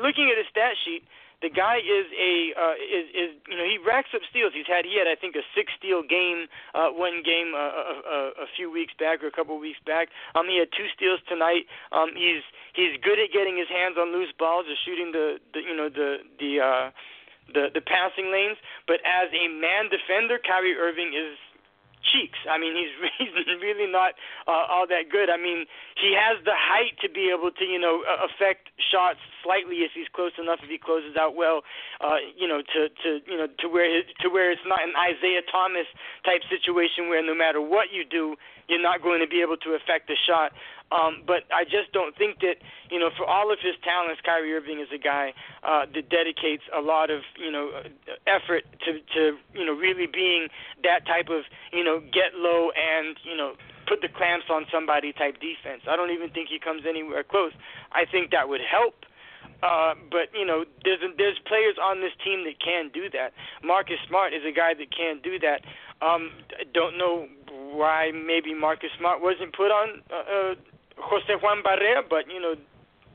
looking at his stat sheet, the guy is a uh, is is you know he racks up steals. He's had he had I think a six steal game uh, one game uh, a, a, a few weeks back or a couple of weeks back. Um, he had two steals tonight. Um, he's he's good at getting his hands on loose balls or shooting the, the you know the the uh, the the passing lanes. But as a man defender, Kyrie Irving is cheeks. I mean, he's he's really not uh, all that good. I mean, he has the height to be able to, you know, affect shots slightly if he's close enough, if he closes out well, uh, you know, to, to you know to where his, to where it's not an Isaiah Thomas type situation where no matter what you do, you're not going to be able to affect the shot. Um, but I just don't think that, you know, for all of his talents, Kyrie Irving is a guy uh, that dedicates a lot of, you know, effort to, to, you know, really being that type of, you know, get low and, you know, put the clamps on somebody type defense. I don't even think he comes anywhere close. I think that would help. Uh, but, you know, there's there's players on this team that can do that. Marcus Smart is a guy that can do that. Um, I don't know why maybe Marcus Smart wasn't put on uh, uh, Jose Juan Barea, but, you know,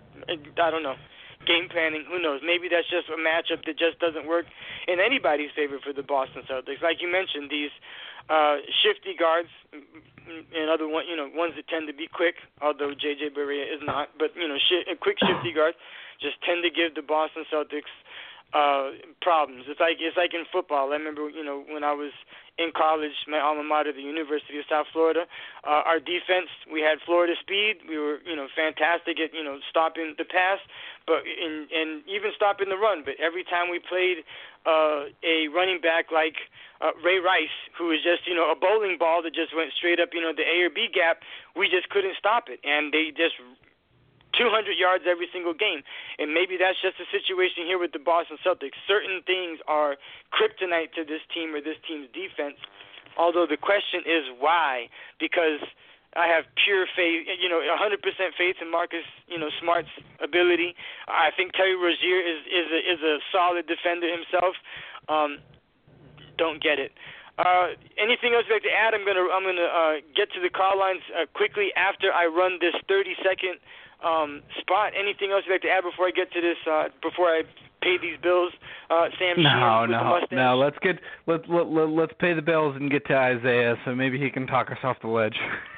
I don't know. Game planning, who knows? Maybe that's just a matchup that just doesn't work in anybody's favor for the Boston Celtics. Like you mentioned, these uh, shifty guards and other one, you know, ones that tend to be quick, although J J Barea is not, but, you know, sh- quick shifty guards just tend to give the Boston Celtics uh, problems. It's like it's like in football. I remember, you know, when I was in college, my alma mater, the University of South Florida, uh, our defense, we had Florida speed. We were, you know, fantastic at, you know, stopping the pass, but in, and even stopping the run. But every time we played uh, a running back like uh, Ray Rice, who was just, you know, a bowling ball that just went straight up, you know, the A or B gap, we just couldn't stop it, and they just two hundred yards every single game. And maybe that's just a situation here with the Boston Celtics. Certain things are kryptonite to this team or this team's defense, although the question is why, because I have pure faith, you know, one hundred percent faith in Marcus, you know, Smart's ability. I think Terry Rozier is is a, is a solid defender himself. Um, don't get it. Uh, anything else you'd like to add? I'm gonna I'm gonna uh, get to the call lines uh, quickly after I run this thirty second Um, spot. Anything else you'd like to add before I get to this? Uh, before I pay these bills, uh, Sam? No, with no, the no. Let's get let let let let's pay the bills and get to Isaiah, so maybe he can talk us off the ledge.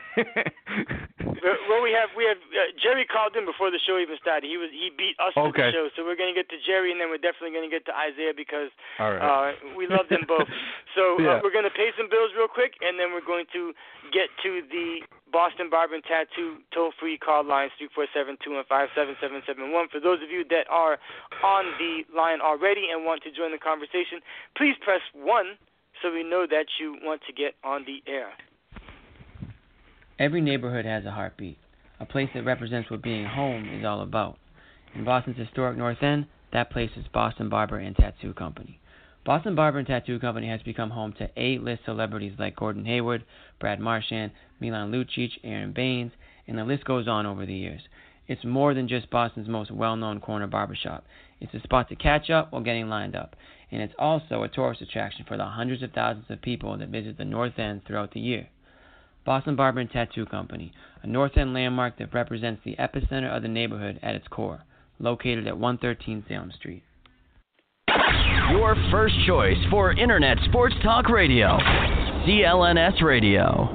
Well, we have we have uh, Jerry called in before the show even started. He was he beat us okay. to the show, so we're gonna get to Jerry, and then we're definitely gonna get to Isaiah because All right. uh, we love them both. So yeah. uh, we're gonna pay some bills real quick, and then we're going to get to the Boston Barber and Tattoo toll-free call lines three four seven, two one five, seven seven seven one. For those of you that are on the line already and want to join the conversation, please press one so we know that you want to get on the air. Every neighborhood has a heartbeat, a place that represents what being home is all about. In Boston's historic North End, that place is Boston Barber and Tattoo Company. Boston Barber and Tattoo Company has become home to A-list celebrities like Gordon Hayward, Brad Marchand, Milan Lucic, Aaron Baines, and the list goes on over the years. It's more than just Boston's most well-known corner barbershop. It's a spot to catch up while getting lined up. And it's also a tourist attraction for the hundreds of thousands of people that visit the North End throughout the year. Boston Barber and Tattoo Company, a North End landmark that represents the epicenter of the neighborhood at its core, located at one thirteen Salem Street. Your first choice for Internet Sports Talk Radio, C L N S Radio.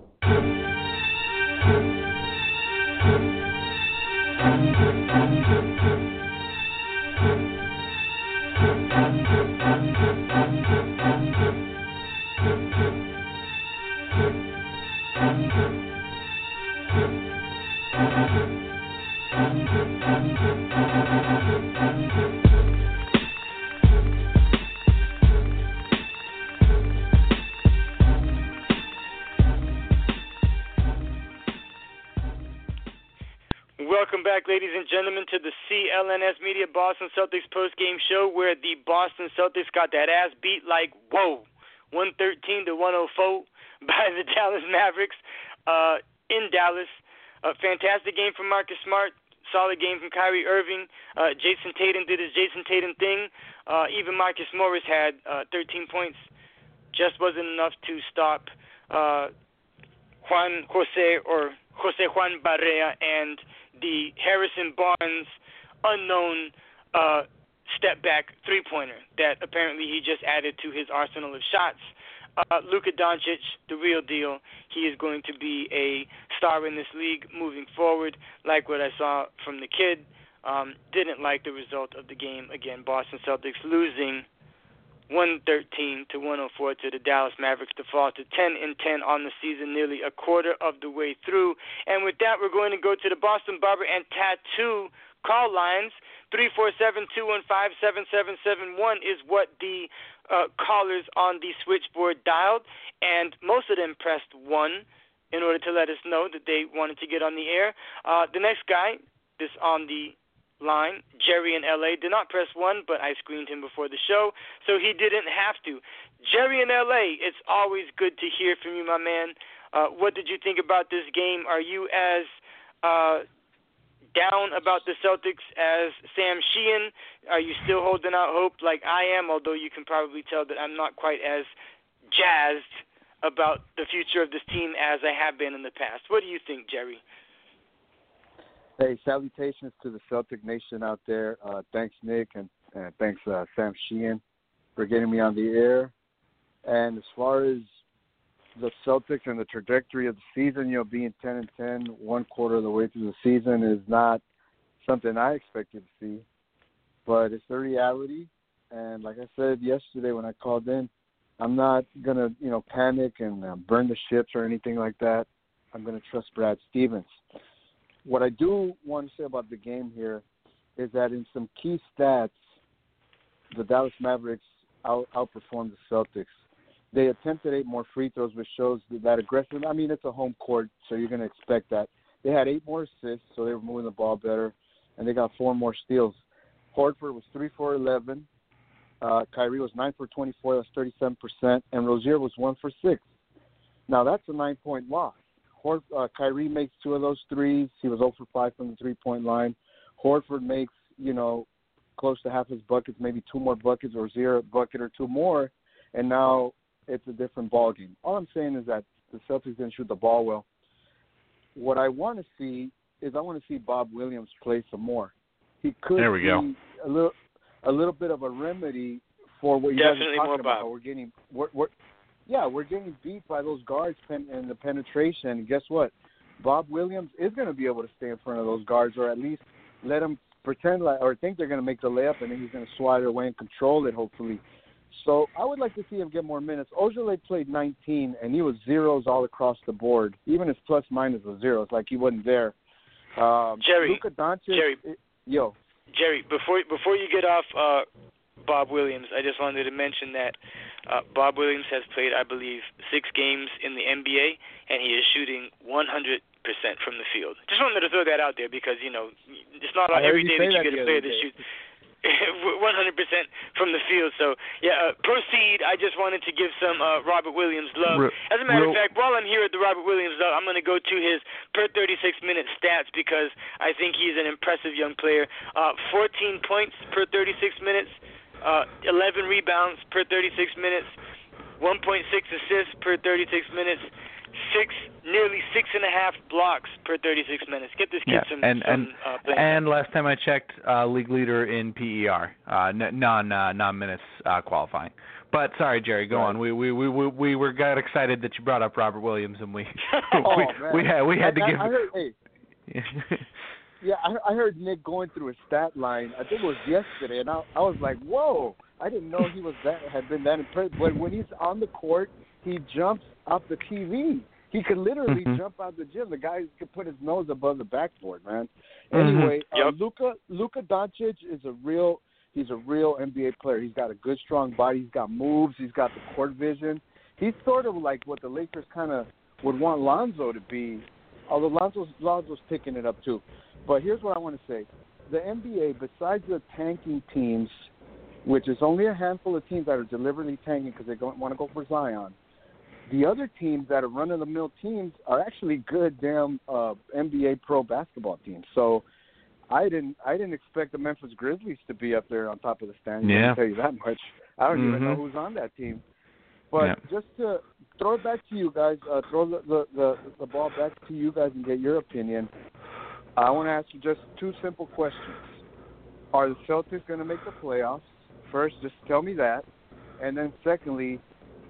Welcome back, ladies and gentlemen, to the C L N S Media Boston Celtics post-game show where the Boston Celtics got that ass beat like, whoa, one thirteen to one oh four by the Dallas Mavericks uh, in Dallas. A fantastic game from Marcus Smart. Solid game from Kyrie Irving. Uh, Jason Tatum did his Jason Tatum thing. Uh, even Marcus Morris had uh, thirteen points. Just wasn't enough to stop uh, Juan Jose or Jose Juan Barea and the Harrison Barnes unknown uh, step back three pointer that apparently he just added to his arsenal of shots. Uh, Luka Doncic, the real deal. He is going to be a star in this league moving forward. Like what I saw from the kid. Um, didn't like the result of the game. Again, Boston Celtics losing one thirteen to one oh four to the Dallas Mavericks to fall to ten and ten on the season, nearly a quarter of the way through. And with that, we're going to go to the Boston Barber and Tattoo call lines. three four seven, two one five, seven seven seven one is what the uh, callers on the switchboard dialed, and most of them pressed one in order to let us know that they wanted to get on the air. Uh, the next guy, this on the line, Jerry in L A, did not press one, but I screened him before the show, so he didn't have to. Jerry in L A, it's always good to hear from you, my man. Uh, what did you think about this game? Are you as uh, down about the Celtics as Sam Sheehan? Are you still holding out hope like I am, although you can probably tell that I'm not quite as jazzed about the future of this team as I have been in the past? What do you think, Jerry? Hey, salutations to the Celtic Nation out there. Uh, thanks, Nick, and, and thanks, uh, Sam Sheehan, for getting me on the air. And as far as the Celtics and the trajectory of the season, you know, being ten and ten, one quarter of the way through the season is not something I expected to see, but it's the reality. And like I said yesterday when I called in, I'm not gonna, you know, panic and uh, burn the ships or anything like that. I'm gonna trust Brad Stevens. What I do want to say about the game here is that in some key stats, the Dallas Mavericks out, outperformed the Celtics. They attempted eight more free throws, which shows that, that aggressive. I mean, it's a home court, so you're going to expect that. They had eight more assists, so they were moving the ball better, and they got four more steals. Horford was three for eleven. Uh, Kyrie was nine for twenty-four. That's thirty-seven percent. And Rozier was one for six. Now, that's a nine-point loss. Hor- uh, Kyrie makes two of those threes. He was zero for five from the three-point line. Horford makes, you know, close to half his buckets, maybe two more buckets, or zero bucket or two more, and now it's a different ball game. All I'm saying is that the Celtics didn't shoot the ball well. What I want to see is I want to see Bob Williams play some more. He could there we be go. a little, a little bit of a remedy for what you Definitely guys are more talking about. Bob. We're getting, we're, we're, yeah, we're getting beat by those guards pen, and the penetration. And guess what? Bob Williams is going to be able to stay in front of those guards, or at least let them pretend like or think they're going to make the layup, and then he's going to swat it away and control it, hopefully. So I would like to see him get more minutes. Ojale played nineteen, and he was zeros all across the board. Even his plus minus was zeros, like he wasn't there. Um, Jerry, Luka Doncic, Jerry, it, yo, Jerry, before before you get off uh, Bob Williams, I just wanted to mention that uh, Bob Williams has played, I believe, six games in the N B A, and he is shooting one hundred percent from the field. Just wanted to throw that out there because, you know, it's not I every heard you day say that you that get a the player other that day. shoots one hundred percent from the field. So, yeah, uh, proceed. I just wanted to give some uh, Robert Williams love. Real, As a matter real, of fact, while I'm here at the Robert Williams love, I'm going to go to his per thirty-six minute stats because I think he's an impressive young player. Uh, fourteen points per thirty-six minutes, uh, eleven rebounds per thirty-six minutes, one point six assists per thirty-six minutes, six nearly six and a half blocks per thirty-six minutes. Get this kid yeah, some and some and uh, playing and last time I checked, uh, league leader in P E R, uh, non uh, non minutes uh, qualifying. But sorry, Jerry, go right. on. We we we we we were got excited that you brought up Robert Williams, and we oh, we, man. we had we had I, to give. I heard, hey, yeah, I, I heard Nick going through his stat line. I think it was yesterday, and I, I was like, whoa! I didn't know he was that had been that impressed. But when he's on the court, he jumps off the T V. He could literally mm-hmm. jump out the gym. The guy could put his nose above the backboard, man. Mm-hmm. Anyway, Yep. uh, Luka Luka Doncic is a real he's a real N B A player. He's got a good, strong body. He's got moves. He's got the court vision. He's sort of like what the Lakers kind of would want Lonzo to be, although Lonzo's Lonzo's picking it up too. But here's what I want to say: the N B A, besides the tanking teams, which is only a handful of teams that are deliberately tanking because they don't want to go for Zion. The other teams that are run-of-the-mill teams are actually good damn uh, N B A pro basketball teams. So I didn't I didn't expect the Memphis Grizzlies to be up there on top of the standings. Yeah. I can tell you that much. I don't mm-hmm. even know who's on that team. But yeah. just to throw it back to you guys, uh, throw the, the, the, the ball back to you guys and get your opinion, I want to ask you just two simple questions. are the Celtics going to make the playoffs? First, just tell me that. And then secondly,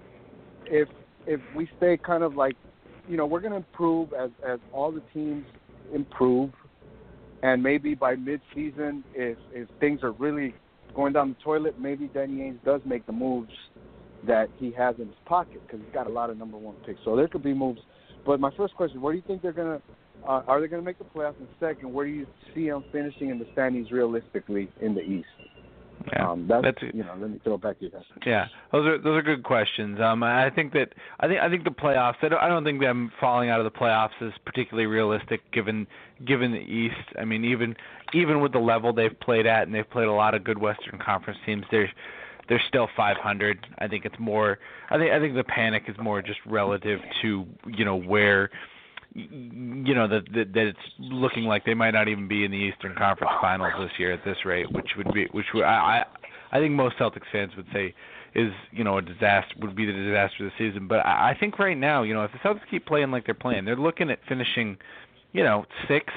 if if we stay kind of like, you know, we're going to improve as, as all the teams improve. And maybe by mid-season, if, if things are really going down the toilet, maybe Danny Ainge does make the moves that he has in his pocket because he's got a lot of number one picks. So there could be moves. But my first question, where do you think they're going to uh, – are they going to make the playoffs? And second, where do you see them finishing in the standings realistically in the East? Yeah, um, that's, that's you know. Let me throw it back to you guys. Yeah, those are those are good questions. Um, I think that I think I think the playoffs. I don't, I don't think them falling out of the playoffs is particularly realistic given given the East. I mean, even even with the level they've played at, and they've played a lot of good Western Conference teams. They're they're still five hundred. I think it's more. I think I think the panic is more just relative to you know where. You know that, that that it's looking like they might not even be in the Eastern Conference Finals this year at this rate, which would be which would, I I think most Celtics fans would say is you know a disaster would be the disaster of the season. But I, I think right now you know if the Celtics keep playing like they're playing, they're looking at finishing you know sixth,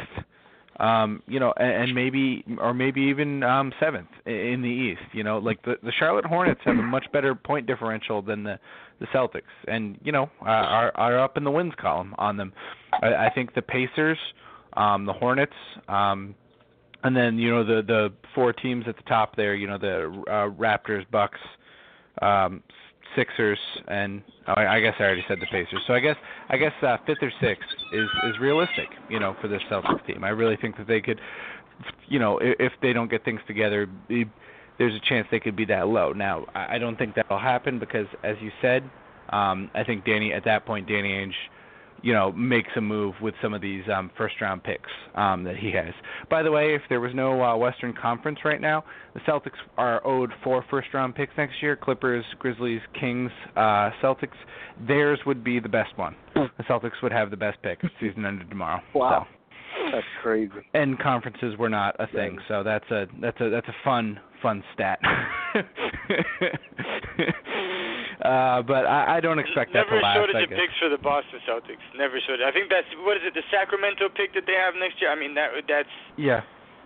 um, you know and, and maybe or maybe even um, seventh in the East. You know like the the Charlotte Hornets have a much better point differential than the the Celtics, and you know uh, are are up in the wins column on them. I, I think the Pacers, um, the Hornets, um, and then you know the the four teams at the top there. You know the uh, Raptors, Bucks, um, Sixers, and oh, I guess I already said the Pacers. So I guess I guess uh, fifth or sixth is is realistic. You know for this Celtics team, I really think that they could, you know, if, if they don't get things together. Be, there's a chance they could be that low. Now, I don't think that will happen because, as you said, um, I think Danny at that point, Danny Ainge, you know, makes a move with some of these um, first-round picks um, that he has. By the way, if there was no uh, Western Conference right now, the Celtics are owed four first-round picks next year: Clippers, Grizzlies, Kings, uh, Celtics. Theirs would be the best one. The Celtics would have the best pick. Season ended tomorrow. Wow. So. That's crazy. And conferences were not a thing, so that's a that's a that's a fun fun stat. uh, but I, I don't expect Never that to last. Never shortage of picks for the Boston Celtics. Never shortage. I think that's what is it? The Sacramento pick that they have next year. I mean that that's. Yeah.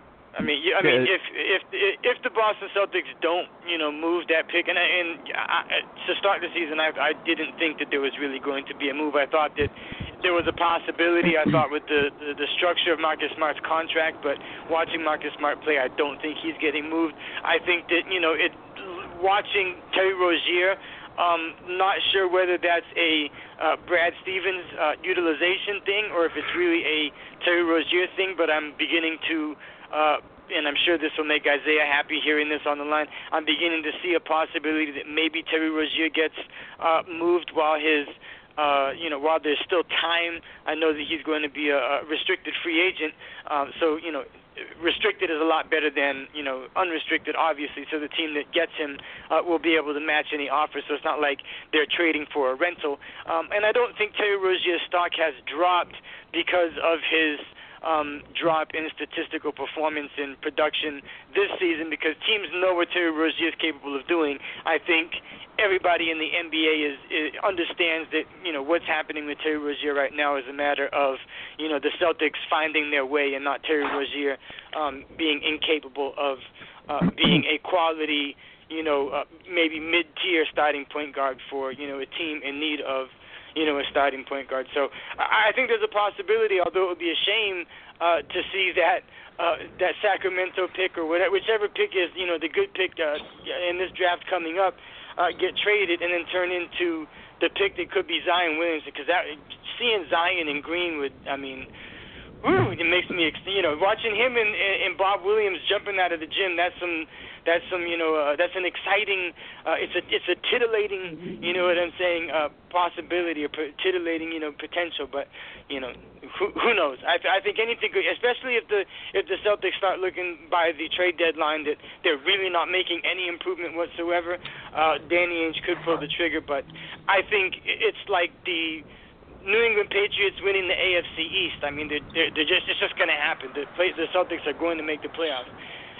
I mean, I mean, if if if the Boston Celtics don't, you know, move that pick, and and I, to start the season, I I didn't think that there was really going to be a move. I thought that there was a possibility. I thought with the, the the structure of Marcus Smart's contract, but watching Marcus Smart play, I don't think he's getting moved. I think that you know, it watching Terry Rozier. Um, not sure whether that's a uh, Brad Stevens uh, utilization thing or if it's really a Terry Rozier thing, but I'm beginning to. Uh, and I'm sure this will make Isaiah happy hearing this on the line. I'm beginning to see a possibility that maybe Terry Rozier gets uh, moved while his, uh, you know, while there's still time. I know that he's going to be a, a restricted free agent, um, so you know, restricted is a lot better than you know unrestricted, obviously. So the team that gets him uh, will be able to match any offer. So it's not like they're trading for a rental. Um, and I don't think Terry Rozier's stock has dropped because of his. Um, drop in statistical performance and production this season because teams know what Terry Rozier is capable of doing. I think everybody in the N B A is, is understands that you know what's happening with Terry Rozier right now is a matter of you know the Celtics finding their way and not Terry Rozier um, being incapable of uh, being a quality you know uh, maybe mid-tier starting point guard for you know a team in need of. You know, a starting point guard. So I think there's a possibility, although it would be a shame uh, to see that uh, that Sacramento pick or whatever, whichever pick is, you know, the good pick uh, in this draft coming up, uh, get traded and then turn into the pick that could be Zion Williamson. Because that seeing Zion and Green would, I mean, whew, it makes me, you know, watching him and, and Bob Williams jumping out of the gym. That's some. That's some, you know, uh, that's an exciting. Uh, it's a, it's a titillating, you know what I'm saying, uh, possibility or titillating, you know, potential. But, you know, who, who knows? I, I think anything could, especially if the if the Celtics start looking by the trade deadline that they're really not making any improvement whatsoever. Uh, Danny Ainge could pull the trigger, but I think it's like the New England Patriots winning the A F C East. I mean, they're, they're, they're just it's just going to happen. The play, the Celtics are going to make the playoffs.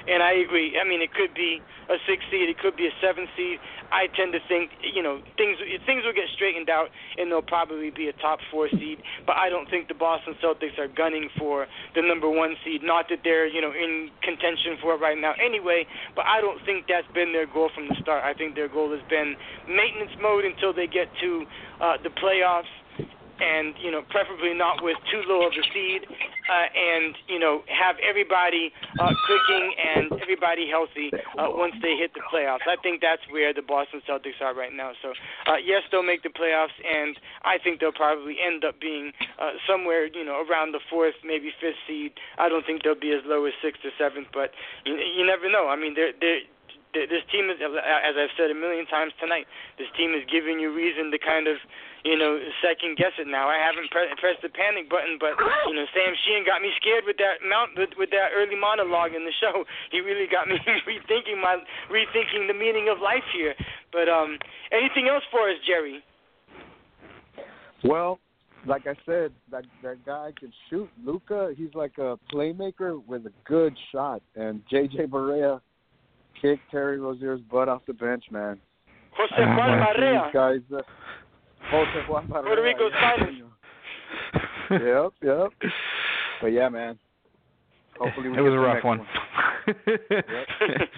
And I agree. I mean, it could be a six seed, it could be a seven seed. I tend to think, you know, things things will get straightened out, and they'll probably be a top four seed. But I don't think the Boston Celtics are gunning for the number one seed. Not that they're, you know, in contention for it right now anyway. But I don't think that's been their goal from the start. I think their goal has been maintenance mode until they get to uh, the playoffs. And, you know, preferably not with too low of a seed, uh, and, you know, have everybody uh, clicking and everybody healthy uh, once they hit the playoffs. I think that's where the Boston Celtics are right now. So, uh, yes, they'll make the playoffs, and I think they'll probably end up being uh, somewhere, you know, around the fourth, maybe fifth seed. I don't think they'll be as low as sixth or seventh, but you, you never know. I mean, they're, they're this team is, as I've said a million times tonight, this team is giving you reason to kind of, you know, second guess it now. I haven't pre- pressed the panic button, but, you know, Sam Sheehan got me scared with that mount with, with that early monologue in the show. He really got me rethinking my rethinking the meaning of life here. But um, anything else for us, Jerry? Well, like I said, that that guy can shoot. Luka, he's like a playmaker with a good shot, and J J Barea kicked Terry Rozier's butt off the bench, man. Jose Juan Barea. Guys, uh, Jose Juan Barea. Puerto Rico's finest. Yep, yep. But yeah, man. Hopefully we it was get a the rough next one. one.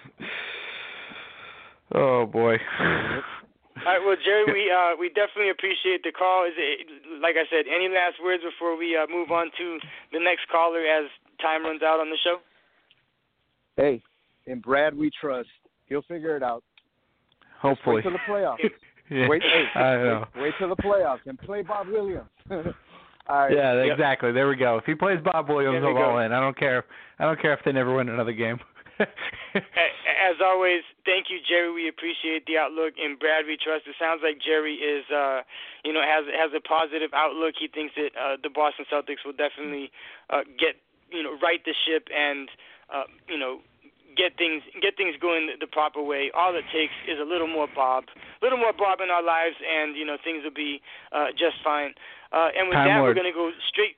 Oh boy. All right, well, Jerry, we uh, we definitely appreciate the call. Is it, like I said, any last words before we uh, move on to the next caller as time runs out on the show? Hey, in Brad we trust. He'll figure it out. Hopefully. Wait till the playoffs. Yeah, wait, hey, I know. Wait, wait till the playoffs and play Bob Williams. All right. Yeah, Yep. exactly. There we go. If he plays Bob Williams, There I'm we go. all in. I don't care. I don't care if they never win another game. As always, thank you, Jerry. We appreciate the outlook. In Brad we trust. It sounds like Jerry is, uh, you know, has has a positive outlook. He thinks that uh, the Boston Celtics will definitely uh, get, you know, right the ship and, uh, you know, get things get things going the proper way. All it takes is a little more Bob, a little more Bob in our lives, and you know things will be uh, just fine. Uh, and with Time that, Lord. we're going to go straight.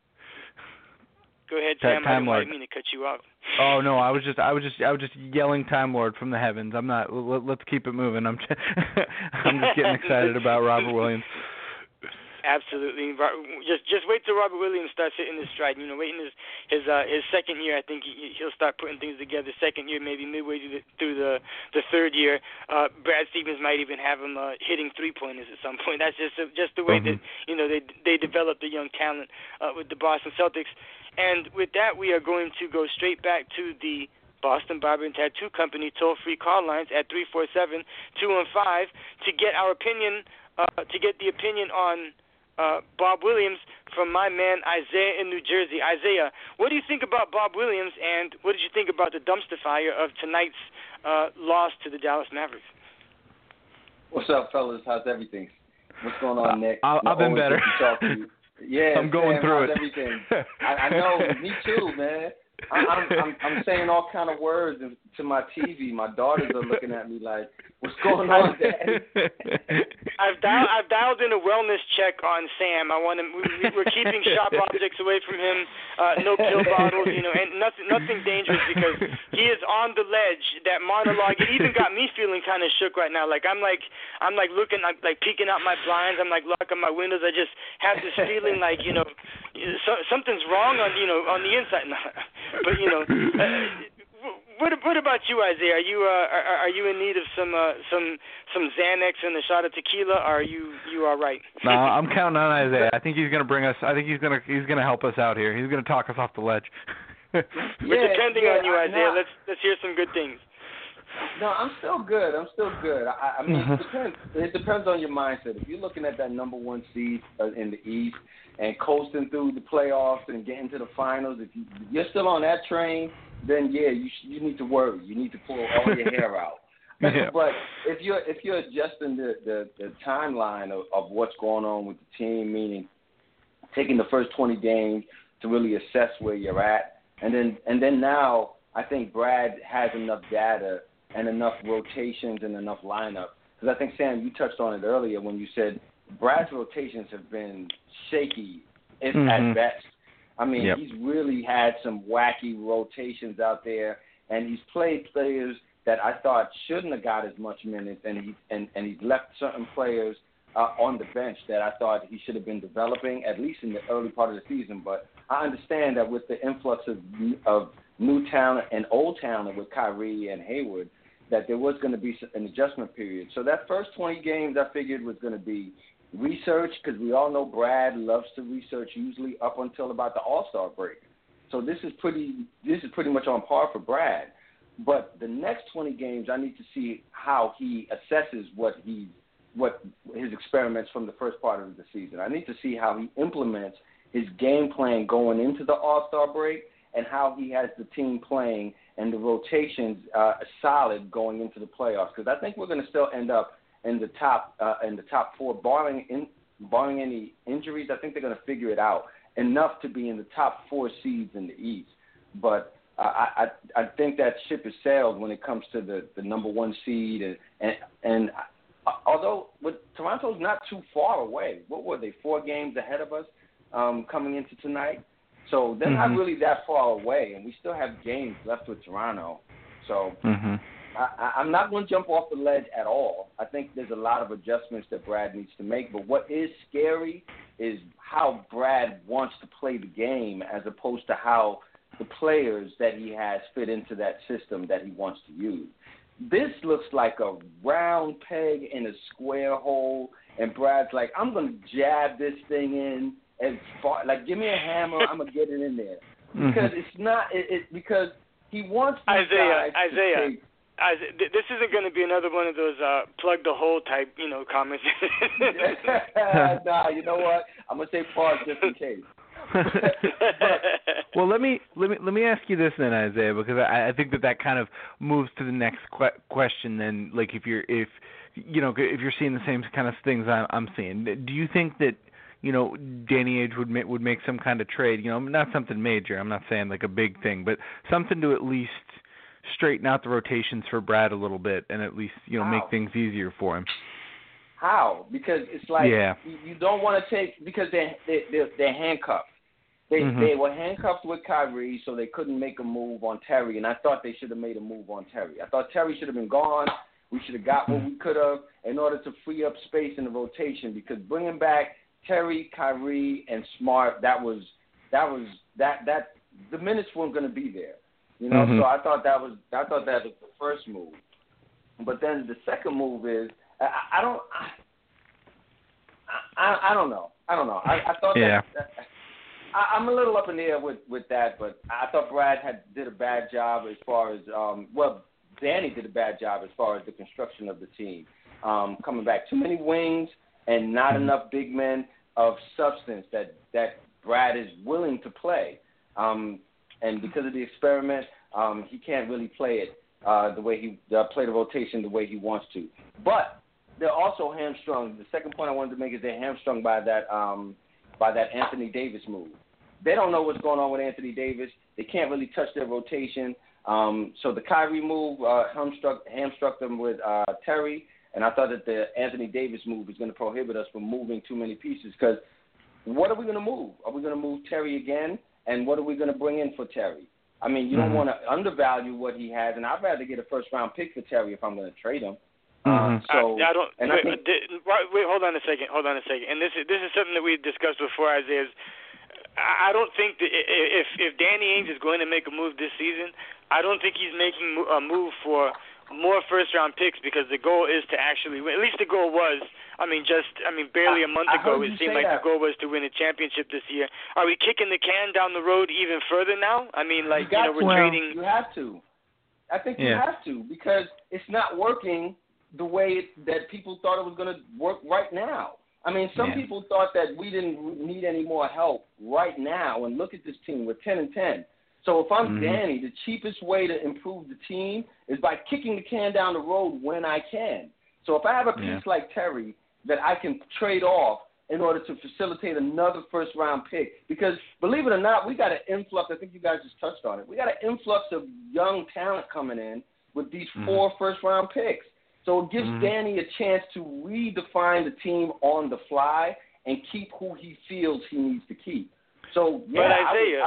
Go ahead, Ta- Sam. Time I Lord. didn't mean to cut you off. Oh no, I was just, I was just, I was just yelling "Time Lord" from the heavens. I'm not. Let, let's keep it moving. I'm, just, I'm just getting excited about Robert Williams. Absolutely. Just just wait till Robert Williams starts hitting his stride. You know, waiting his his uh, his second year. I think he, he'll start putting things together. Second year, maybe midway through the through the, the third year. Uh, Brad Stevens might even have him uh, hitting three pointers at some point. That's just just the way Mm-hmm. that you know they they develop the young talent uh, with the Boston Celtics. And with that, we are going to go straight back to the Boston Barber and Tattoo Company toll-free call lines at three four seven, two one five to get our opinion, uh, to get the opinion on uh, Bob Williams from my man Isaiah in New Jersey. Isaiah, what do you think about Bob Williams, and what did you think about the dumpster fire of tonight's uh, loss to the Dallas Mavericks? What's up, fellas? How's everything? What's going on, Nick? I- I've been Always better. good to talk to you. Yeah, I'm going Sam, through how's it. everything? I, I know, me too, man. I, I'm, I'm I'm saying all kind of words to my T V. My daughters are looking at me like, "What's going on, Dad?" I've dialed, I've dialed in a wellness check on Sam. I want him. We, we're keeping sharp objects away from him. Uh, no pill bottles, you know, and nothing, nothing dangerous because he is on the ledge. That monologue, it even got me feeling kind of shook right now. Like I'm like, I'm like looking, like, like peeking out my blinds. I'm like locking my windows. I just have this feeling like, you know, so, something's wrong on, you know, on the inside. But you know. Uh, What, what about you, Isaiah? Are you uh, are, are you in need of some uh, some some Xanax and a shot of tequila? Or are you you all right? No, I'm counting on Isaiah. I think he's going to bring us. I think he's going to he's going to help us out here. He's going to talk us off the ledge. We're Yeah, depending yeah, on you, I- Isaiah. no, let's let's hear some good things. No, I'm still good. I'm still good. I, I mean, Uh-huh. it depends. It depends on your mindset. If you're looking at that number one seed uh, in the East and coasting through the playoffs and getting to the finals, if you, you're still on that train, then yeah, you sh- you need to worry. You need to pull all your hair out. Yeah. But if you're if you're adjusting the the, the timeline of, of what's going on with the team, meaning taking the first twenty games to really assess where you're at, and then and then now I think Brad has enough data and enough rotations and enough lineup. Because I think, Sam, you touched on it earlier when you said Brad's rotations have been shaky, if Mhm. at best. I mean, Yep. he's really had some wacky rotations out there, and he's played players that I thought shouldn't have got as much minutes, and he and, and he's left certain players uh, on the bench that I thought he should have been developing, at least in the early part of the season. But I understand that with the influx of of new talent and old talent with Kyrie and Hayward, that there was going to be an adjustment period. So that first twenty games I figured was going to be research, because we all know Brad loves to research usually up until about the All-Star break. So this is pretty this is pretty much on par for Brad. But the next twenty games, I need to see how he assesses what he, what his experiments from the first part of the season. I need to see how he implements his game plan going into the All-Star break, and how he has the team playing and the rotations uh, solid going into the playoffs. Because I think we're going to still end up in the top uh, in the top four, barring in, barring any injuries. I think they're going to figure it out enough to be in the top four seeds in the East. But I, I I think that ship has sailed when it comes to the, the number one seed, and and, and although with, Toronto's not too far away. What were they, four games ahead of us um, coming into tonight? So they're mm-hmm. not really that far away, and we still have games left with Toronto. So mm-hmm. I, I'm not going to jump off the ledge at all. I think there's a lot of adjustments that Brad needs to make, but what is scary is how Brad wants to play the game as opposed to how the players that he has fit into that system that he wants to use. This looks like a round peg in a square hole, and Brad's like, I'm going to jab this thing in as far, like, give me a hammer, I'm going to get it in there. Because mm-hmm. it's not, it, it, because he wants these Isaiah, guys Isaiah. to take, Isaiah, this isn't going to be another one of those uh, plug the hole type, you know, comments. Nah, you know what? I'm going to say pause just in case. Well, let me let me let me ask you this then, Isaiah, because I, I think that that kind of moves to the next que- question. Then, like, if you're if you know if you're seeing the same kind of things I'm, I'm seeing, do you think that you know Danny Ainge would make, would make some kind of trade? You know, not something major. I'm not saying like a big thing, but something to at least straighten out the rotations for Brad a little bit, and at least you know How? make things easier for him. How? Because it's like yeah. you, you don't want to take because they they they're, they're handcuffed. They mm-hmm. they were handcuffed with Kyrie, so they couldn't make a move on Terry, and I thought they should have made a move on Terry. I thought Terry should have been gone. We should have got what we could have in order to free up space in the rotation, because bringing back Terry, Kyrie, and Smart, that was that was that that the minutes weren't going to be there, you know. Mm-hmm. So I thought that was I thought that was the first move, but then the second move is I, I don't I, I I don't know I don't know I, I thought yeah. that. that I, I'm a little up in the air with, with that, but I thought Brad had did a bad job as far as um, well, Danny did a bad job as far as the construction of the team. Um, coming back, too many wings and not mm-hmm. enough big men of substance that, that Brad is willing to play. Um, and because of the experiment, um, he can't really play it uh, the way he uh, play the rotation the way he wants to. But they're also hamstrung. The second point I wanted to make is they're hamstrung by that um, by that Anthony Davis move. They don't know what's going on with Anthony Davis. They can't really touch their rotation. Um, so the Kyrie move uh, hamstruck, hamstruck them with uh, Terry, and I thought that the Anthony Davis move is going to prohibit us from moving too many pieces, because what are we going to move? Are we going to move Terry again? And what are we going to bring in for Terry? I mean, you mm-hmm. don't want to undervalue what he has, and I'd rather get a first-round pick for Terry if I'm going to trade him. Mm-hmm. Uh, so I, I don't. and wait, I think, did, wait, hold on a second. Hold on a second. And this is this is something that we discussed before, Isaiah. I don't think that if if Danny Ainge is going to make a move this season, I don't think he's making a move for more first round picks, because the goal is to actually win. At least the goal was. I mean, just I mean, barely a month I, I ago, it seemed like that. the goal was to win a championship this year. Are we kicking the can down the road even further now? I mean, like you, you know, we're well, trading. You have to. I think you yeah. have to, because it's not working the way that people thought it was going to work right now. I mean, some yeah. people thought that we didn't need any more help right now, and look at this team with ten and ten. So if I'm mm-hmm. Danny, the cheapest way to improve the team is by kicking the can down the road when I can. So if I have a piece yeah. like Terry that I can trade off in order to facilitate another first-round pick, because believe it or not, we got an influx. I think you guys just touched on it. We got an influx of young talent coming in with these mm-hmm. four first-round picks. So it gives mm-hmm. Danny a chance to redefine the team on the fly and keep who he feels he needs to keep. So, yeah, but Isaiah, I would, I would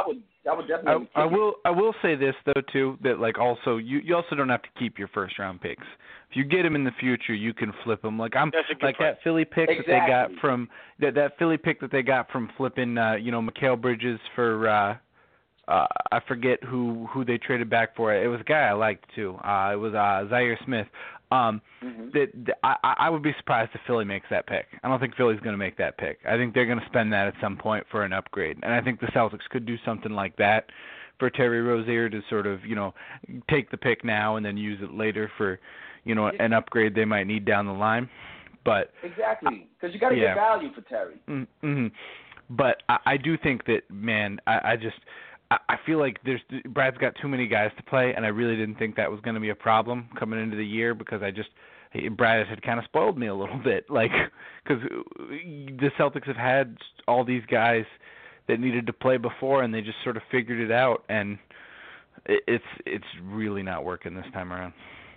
that would definitely. I, I will. I will say this though too, that like also you you also don't have to keep your first round picks. If you get them in the future, you can flip them. Like I'm like point. that Philly pick exactly. that they got from that that Philly pick that they got from flipping uh, you know Mikal Bridges for uh, uh, I forget who who they traded back for. It was a guy I liked too. Uh, it was uh, Zaire Smith. Um, mm-hmm. that, that I, I would be surprised if Philly makes that pick. I don't think Philly's going to make that pick. I think they're going to spend that at some point for an upgrade, and I think the Celtics could do something like that for Terry Rozier to sort of, you know, take the pick now and then use it later for, you know, an upgrade they might need down the line. But exactly, because you got to yeah. get value for Terry. Mm-hmm. But I, I do think that, man, I, I just. I feel like there's Brad's got too many guys to play, and I really didn't think that was going to be a problem coming into the year because I just Brad had kind of spoiled me a little bit, like because the Celtics have had all these guys that needed to play before, and they just sort of figured it out, and it's it's really not working this time around.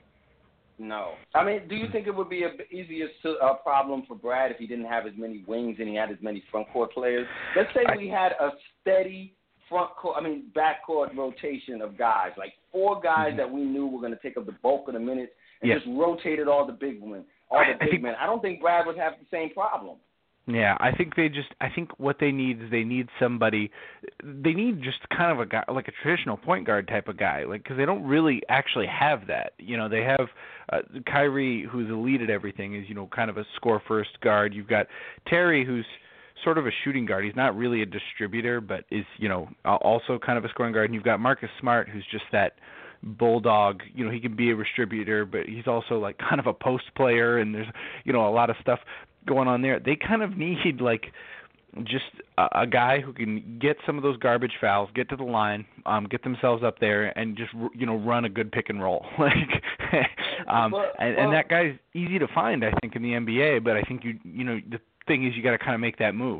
No, I mean, do you think it would be a easier uh, problem for Brad if he didn't have as many wings and he had as many front court players? Let's say I, we had a steady front court, I mean, backcourt rotation of guys, like four guys mm-hmm. that we knew were going to take up the bulk of the minutes and yeah. just rotated all the big men, all the I, big I think, men. I don't think Brad would have the same problem. Yeah, I think they just, I think what they need is they need somebody, they need just kind of a guy, like a traditional point guard type of guy, like, because they don't really actually have that. You know, they have uh, Kyrie, who's elite at everything, is, you know, kind of a score-first guard. You've got Terry, who's sort of a shooting guard. He's not really a distributor, but is, you know, also kind of a scoring guard. And you've got Marcus Smart, who's just that bulldog. You know, he can be a distributor, but he's also like kind of a post player, and there's, you know, a lot of stuff going on there. They kind of need like just a, a guy who can get some of those garbage fouls, get to the line, um, get themselves up there, and just, you know, run a good pick and roll. like, um, well, and, well, and that guy's easy to find, I think, in the N B A. But I think you, you know, the thing is you got to kind of make that move,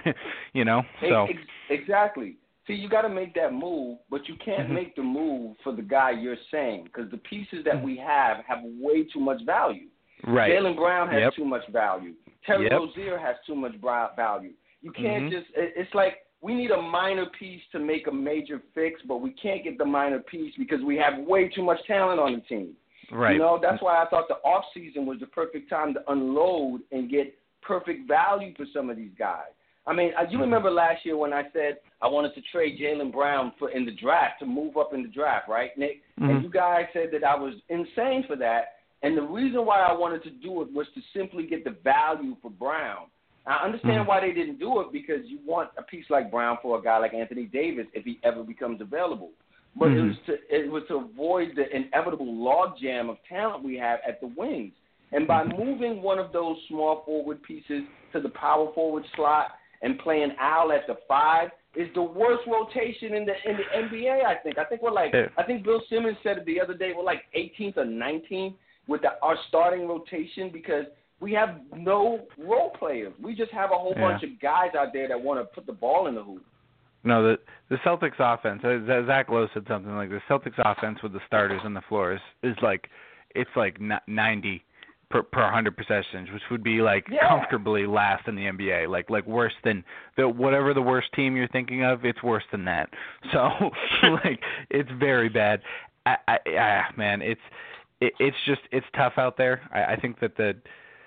you know. So exactly. See, you got to make that move, but you can't mm-hmm. make the move for the guy you're saying because the pieces that we have have way too much value. Right. Jaylen Brown has yep. too much value. Terry yep. Rozier has too much value. You can't mm-hmm. just – it's like we need a minor piece to make a major fix, but we can't get the minor piece because we have way too much talent on the team. Right. You know, that's why I thought the offseason was the perfect time to unload and get perfect value for some of these guys. I mean, you remember last year when I said I wanted to trade Jaylen Brown for in the draft to move up in the draft, right, Nick? Mm-hmm. And you guys said that I was insane for that. And the reason why I wanted to do it was to simply get the value for Brown. I understand mm-hmm. why they didn't do it because you want a piece like Brown for a guy like Anthony Davis if he ever becomes available. But mm-hmm. it was to it was to avoid the inevitable logjam of talent we have at the wings. And by moving one of those small forward pieces to the power forward slot and playing Al at the five is the worst rotation in the in the N B A. I think. I think we're like. Yeah. I think Bill Simmons said it the other day. We're like eighteenth or nineteenth with the, our starting rotation because we have no role players. We just have a whole yeah. bunch of guys out there that want to put the ball in the hoop. No, the the Celtics offense. Uh, Zach Lowe said something like the Celtics offense with the starters on the floor is, is like it's like ninety per per one hundred possessions, which would be like yeah. comfortably last in the N B A. Like like worse than the whatever the worst team you're thinking of. It's worse than that. So like it's very bad. I, I, I man, it's it, it's just it's tough out there. I, I think that the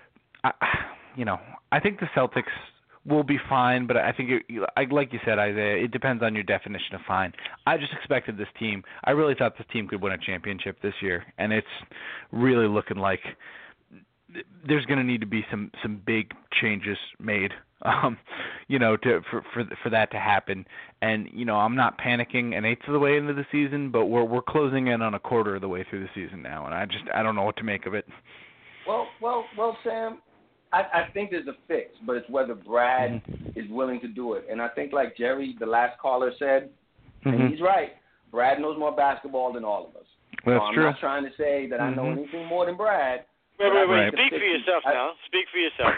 I, you know I think the Celtics will be fine, but I think, it, like you said, Isaiah, it depends on your definition of fine. I just expected this team. I really thought this team could win a championship this year, and it's really looking like there's going to need to be some, some big changes made, um, you know, to for, for for that to happen. And you know, I'm not panicking an eighth of the way into the season, but we're we're closing in on a quarter of the way through the season now, and I just I don't know what to make of it. Well, well, well, Sam. I, I think there's a fix, but it's whether Brad mm-hmm. is willing to do it. And I think like Jerry, the last caller, said, mm-hmm. and he's right, Brad knows more basketball than all of us. That's so I'm true. not trying to say that mm-hmm. I know anything more than Brad. Wait, wait, wait. Right. Speak for yourself I, now. Speak for yourself.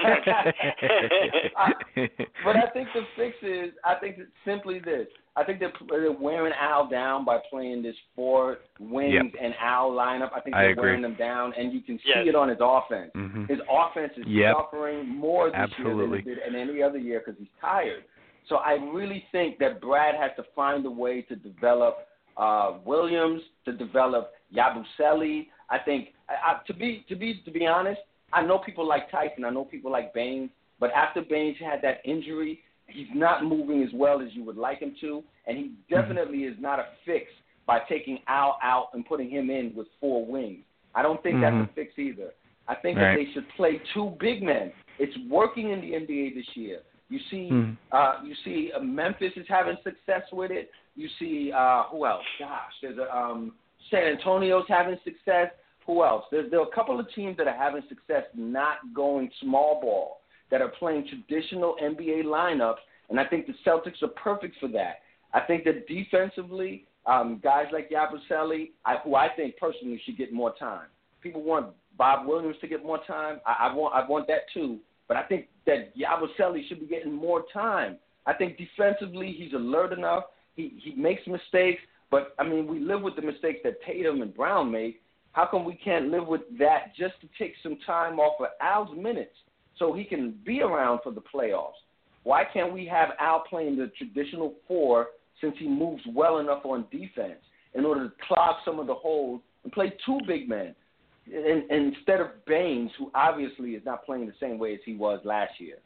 I, but I think the fix is, I think it's simply this. I think they're, they're wearing Al down by playing this four wings yep. and Al lineup. I think I they're agree. wearing them down, and you can see yes. it on his offense. Mm-hmm. His offense is yep. suffering more this Absolutely. year than it did in any other year because he's tired. So I really think that Brad has to find a way to develop uh, Williams, to develop Yabusele. I think, I, to be to be to be honest, I know people like Tyson, I know people like Baines, but after Baines had that injury, he's not moving as well as you would like him to, and he definitely is not a fix by taking Al out and putting him in with four wings. I don't think mm-hmm. that's a fix either. I think right. that they should play two big men. It's working in the N B A this year. You see, mm-hmm. uh, you see, uh, Memphis is having success with it. You see, uh, who else? Gosh, there's a um, San Antonio's having success. Who else? There's there are a couple of teams that are having success not going small ball, that are playing traditional N B A lineups, and I think the Celtics are perfect for that. I think that defensively, um, guys like Yabusele, I, who I think personally should get more time. People want Bob Williams to get more time. I, I want I want that too, but I think that Yabusele should be getting more time. I think defensively he's alert enough. He he makes mistakes, but I mean we live with the mistakes that Tatum and Brown made. How come we can't live with that just to take some time off of Al's minutes so he can be around for the playoffs? Why can't we have Al playing the traditional four since he moves well enough on defense in order to clog some of the holes and play two big men and, and instead of Baines, who obviously is not playing the same way as he was last year?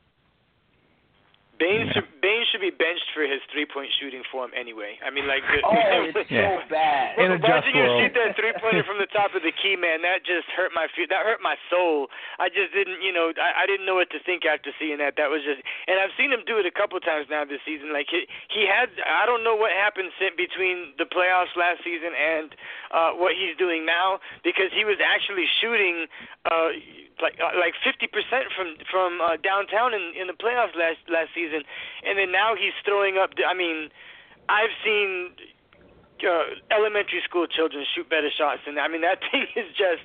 Baines should, Baines should be benched for his three-point shooting form anyway. I mean, like, the, oh, it's yeah. so bad. In a just watching him world. shoot that three-pointer from the top of the key, man, that just hurt my fe- that hurt my soul. I just didn't, you know, I, I didn't know what to think after seeing that. That was just, and I've seen him do it a couple times now this season. Like he, he had, I don't know what happened between the playoffs last season and uh, what he's doing now, because he was actually shooting. Uh, like uh, like fifty percent from from uh, downtown in, in the playoffs last last season, and then now he's throwing up. I mean, I've seen uh, elementary school children shoot better shots than that. I mean, that thing is just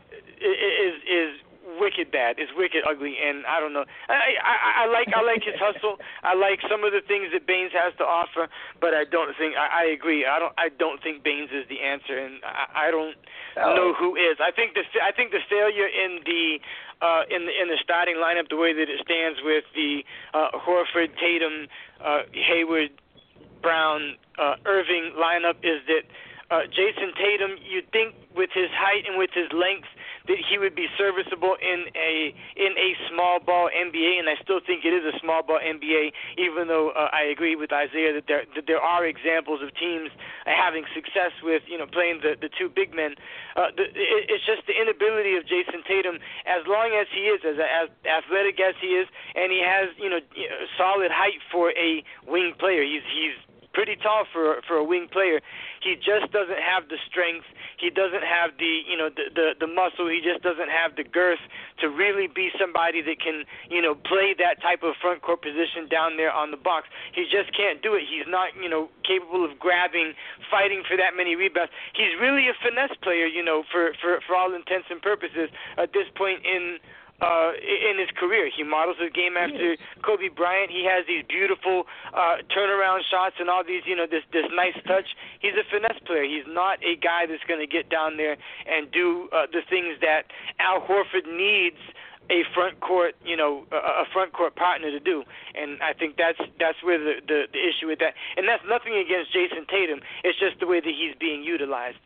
is is wicked bad. It's wicked ugly, and I don't know. I, I I like I like his hustle. I like some of the things that Baines has to offer, but I don't think I, I agree. I don't I don't think Baines is the answer, and I, I don't oh. know who is. I think the I think the failure in the uh, in the in the starting lineup, the way that it stands with the uh, Horford, Tatum, uh, Hayward, Brown, uh, Irving lineup, is that uh, Jason Tatum, you'd think with his height and with his length that he would be serviceable in a in a small ball N B A, and I still think it is a small ball N B A, even though uh, I agree with Isaiah that there that there are examples of teams having success with, you know, playing the, the two big men. Uh, the, it, it's just the inability of Jason Tatum, as long as he is, as, as athletic as he is, and he has, you know, solid height for a wing player. He's he's pretty tall for for a wing player. He just doesn't have the strength. He doesn't have the, you know, the, the the muscle. He just doesn't have the girth to really be somebody that can, you know, play that type of front court position down there on the box. He just can't do it. He's not, you know, capable of grabbing, fighting for that many rebounds. He's really a finesse player, you know, for for, for all intents and purposes at this point in Uh, in his career. He models his game after Kobe Bryant. He has these beautiful uh, turnaround shots and all these, you know, this this nice touch. He's a finesse player. He's not a guy that's going to get down there and do uh, the things that Al Horford needs a front court, you know, a, a front court partner to do. And I think that's that's where the, the the issue with that. And that's nothing against Jason Tatum. It's just the way that he's being utilized.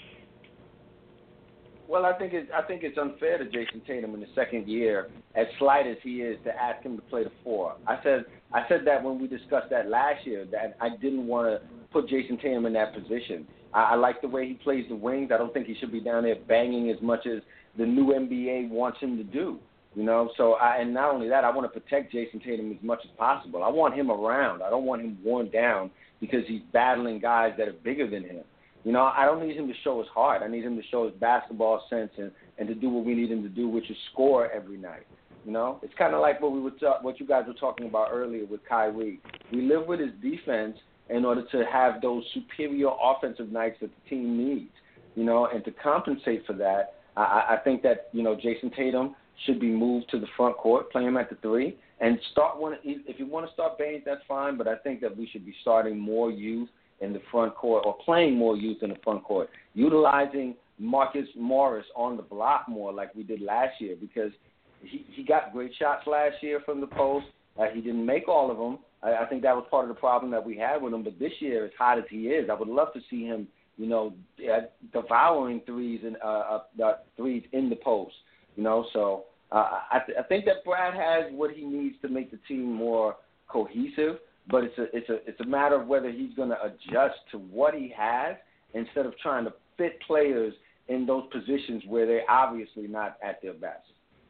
Well, I think it, I think it's unfair to Jason Tatum in the second year, as slight as he is, to ask him to play the four. I said I said that when we discussed that last year, that I didn't want to put Jason Tatum in that position. I, I like the way he plays the wings. I don't think he should be down there banging as much as the new N B A wants him to do. You know, so I, and not only that, I want to protect Jason Tatum as much as possible. I want him around. I don't want him worn down because he's battling guys that are bigger than him. You know, I don't need him to show his heart. I need him to show his basketball sense and, and to do what we need him to do, which is score every night. You know, it's kind of like what we were ta- what you guys were talking about earlier with Kyrie. We live with his defense in order to have those superior offensive nights that the team needs. You know, and to compensate for that, I, I think that, you know, Jason Tatum should be moved to the front court, play him at the three, and start one. If you want to start Baines, that's fine, but I think that we should be starting more youth in the front court, or playing more youth in the front court, utilizing Marcus Morris on the block more like we did last year, because he, he got great shots last year from the post. Uh, he didn't make all of them, I, I think that was part of the problem that we had with him. But this year, as hot as he is, I would love to see him, you know, devouring threes and uh, uh, threes in the post. You know, so uh, I, th- I think that Brad has what he needs to make the team more cohesive. But it's a it's a it's a matter of whether he's going to adjust to what he has instead of trying to fit players in those positions where they're obviously not at their best.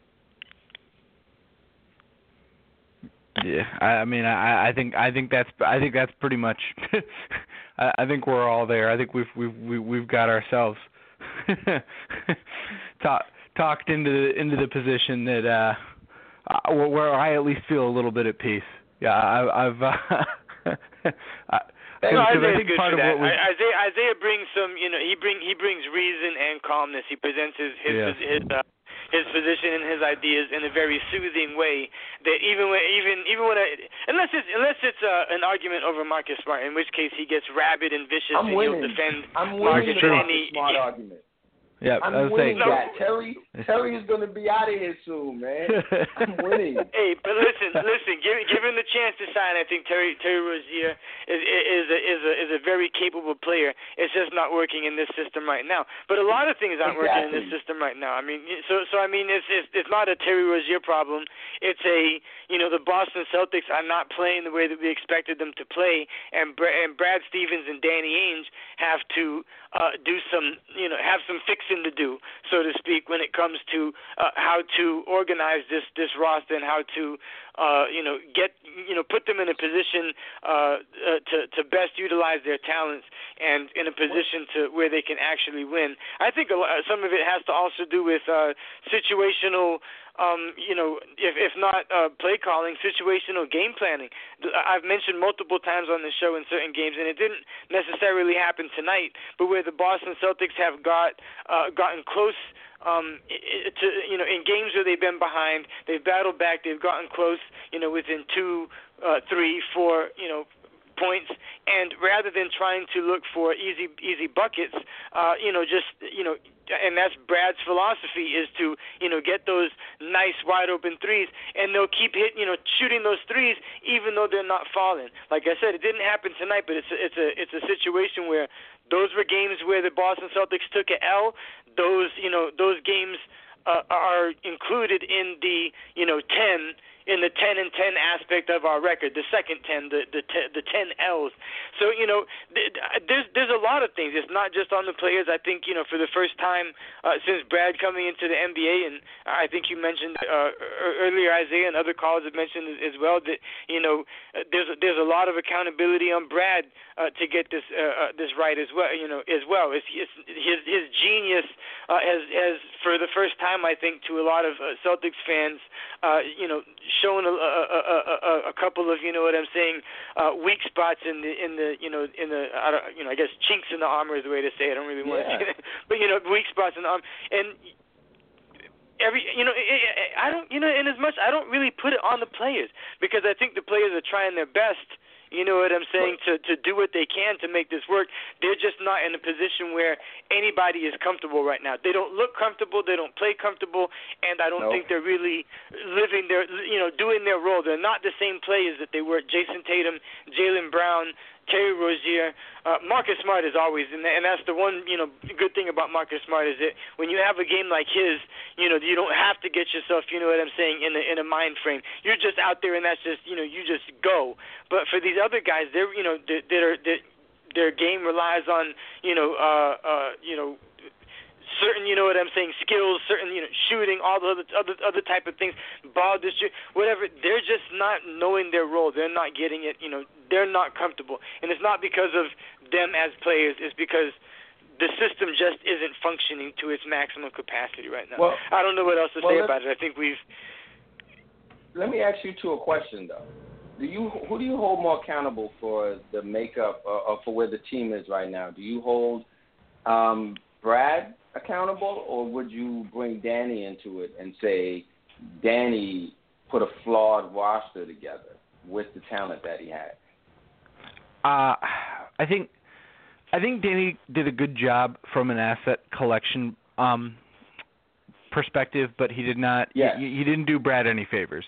Yeah, I, I mean, I, I think I think that's I think that's pretty much. I, I think we're all there. I think we've we've we've got ourselves talk, talked into the, into the position that uh, where I at least feel a little bit at peace. Yeah, I, I've. Uh, I, No, Isaiah's good part for of that. what was, Isaiah, Isaiah brings some, you know, he bring he brings reason and calmness. He presents his his yeah. his, uh, his position and his ideas in a very soothing way. That even when even even when I, unless it's unless it's uh, an argument over Marcus Smart, in which case he gets rabid and vicious I'm and winning. he'll defend I'm Marcus winning the and Marcus he, Smart argument. Yeah, I'm I was winning saying, that. Terry, Terry is going to be out of here soon, man. I'm winning. Hey, but listen, listen. Give, give him the chance to shine. I think Terry Terry Rozier is is a, is a is a very capable player. It's just not working in this system right now. But a lot of things aren't exactly. working in this system right now. I mean, so so I mean, it's it's, it's not a Terry Rozier problem. It's a you know the Boston Celtics are not playing the way that we expected them to play, and and Brad Stevens and Danny Ainge have to uh, do some you know have some fixing to do, so to speak, when it comes to uh, how to organize this this roster and how to uh, you know get you know put them in a position uh, uh, to to best utilize their talents and in a position to where they can actually win. I think a lot, some of it has to also do with uh, situational. Um, you know, if if not uh, play calling, situational game planning. I've mentioned multiple times on the show in certain games, and it didn't necessarily happen tonight, but where the Boston Celtics have got uh, gotten close um, to you know in games where they've been behind, they've battled back, they've gotten close, you know, within two, uh, three, four, you know. points, and rather than trying to look for easy easy buckets, uh, you know, just you know, and that's Brad's philosophy is to you know get those nice wide open threes, and they'll keep hitting you know shooting those threes even though they're not falling. Like I said, it didn't happen tonight, but it's a, it's a it's a situation where those were games where the Boston Celtics took an L. Those you know those games uh, are included in the you know ten. In the ten and ten aspect of our record, the second ten, the the te, the ten L's. So you know, th- there's there's a lot of things. It's not just on the players. I think you know, for the first time uh, since Brad coming into the N B A, and I think you mentioned uh, earlier, Isaiah, and other callers have mentioned as well that you know, there's there's a lot of accountability on Brad uh, to get this uh, uh, this right as well. You know, as well. It's, it's his his genius uh, has has for the first time, I think, to a lot of uh, Celtics fans, uh, you know. Showing a, a, a, a couple of, you know what I'm saying, uh, weak spots in the in the you know in the I don't, you know I guess chinks in the armor is the way to say it. I don't really want yeah. to say that, but you know weak spots in the armor. And every you know I don't you know in as much I don't really put it on the players because I think the players are trying their best. You know what I'm saying? To to do what they can to make this work. They're just not in a position where anybody is comfortable right now. They don't look comfortable. They don't play comfortable, and I don't nope. think they're really living their, you know, doing their role. They're not the same players that they were. Jason Tatum, Jaylen Brown, Terry Rozier, uh, Marcus Smart is always, and, and that's the one, you know, good thing about Marcus Smart is that when you have a game like his, you know, you don't have to get yourself, you know what I'm saying, in a, in a mind frame. You're just out there, and that's just, you know, you just go. But for these other guys, they're, you know, that are that their game relies on, you know, uh, uh, you know. certain, you know what I'm saying, skills, certain, you know, shooting, all the other other other type of things, ball district, whatever. They're just not knowing their role. They're not getting it. You know, they're not comfortable, and it's not because of them as players. It's because the system just isn't functioning to its maximum capacity right now. Well, I don't know what else to well, say about it. I think we've. Let me ask you two a question though. Do you who do you hold more accountable for the makeup uh, or for where the team is right now? Do you hold um, Brad accountable, or would you bring Danny into it and say Danny put a flawed roster together with the talent that he had? Uh, I think I think Danny did a good job from an asset collection um, perspective, but he did not. Yes. He, he didn't do Brad any favors.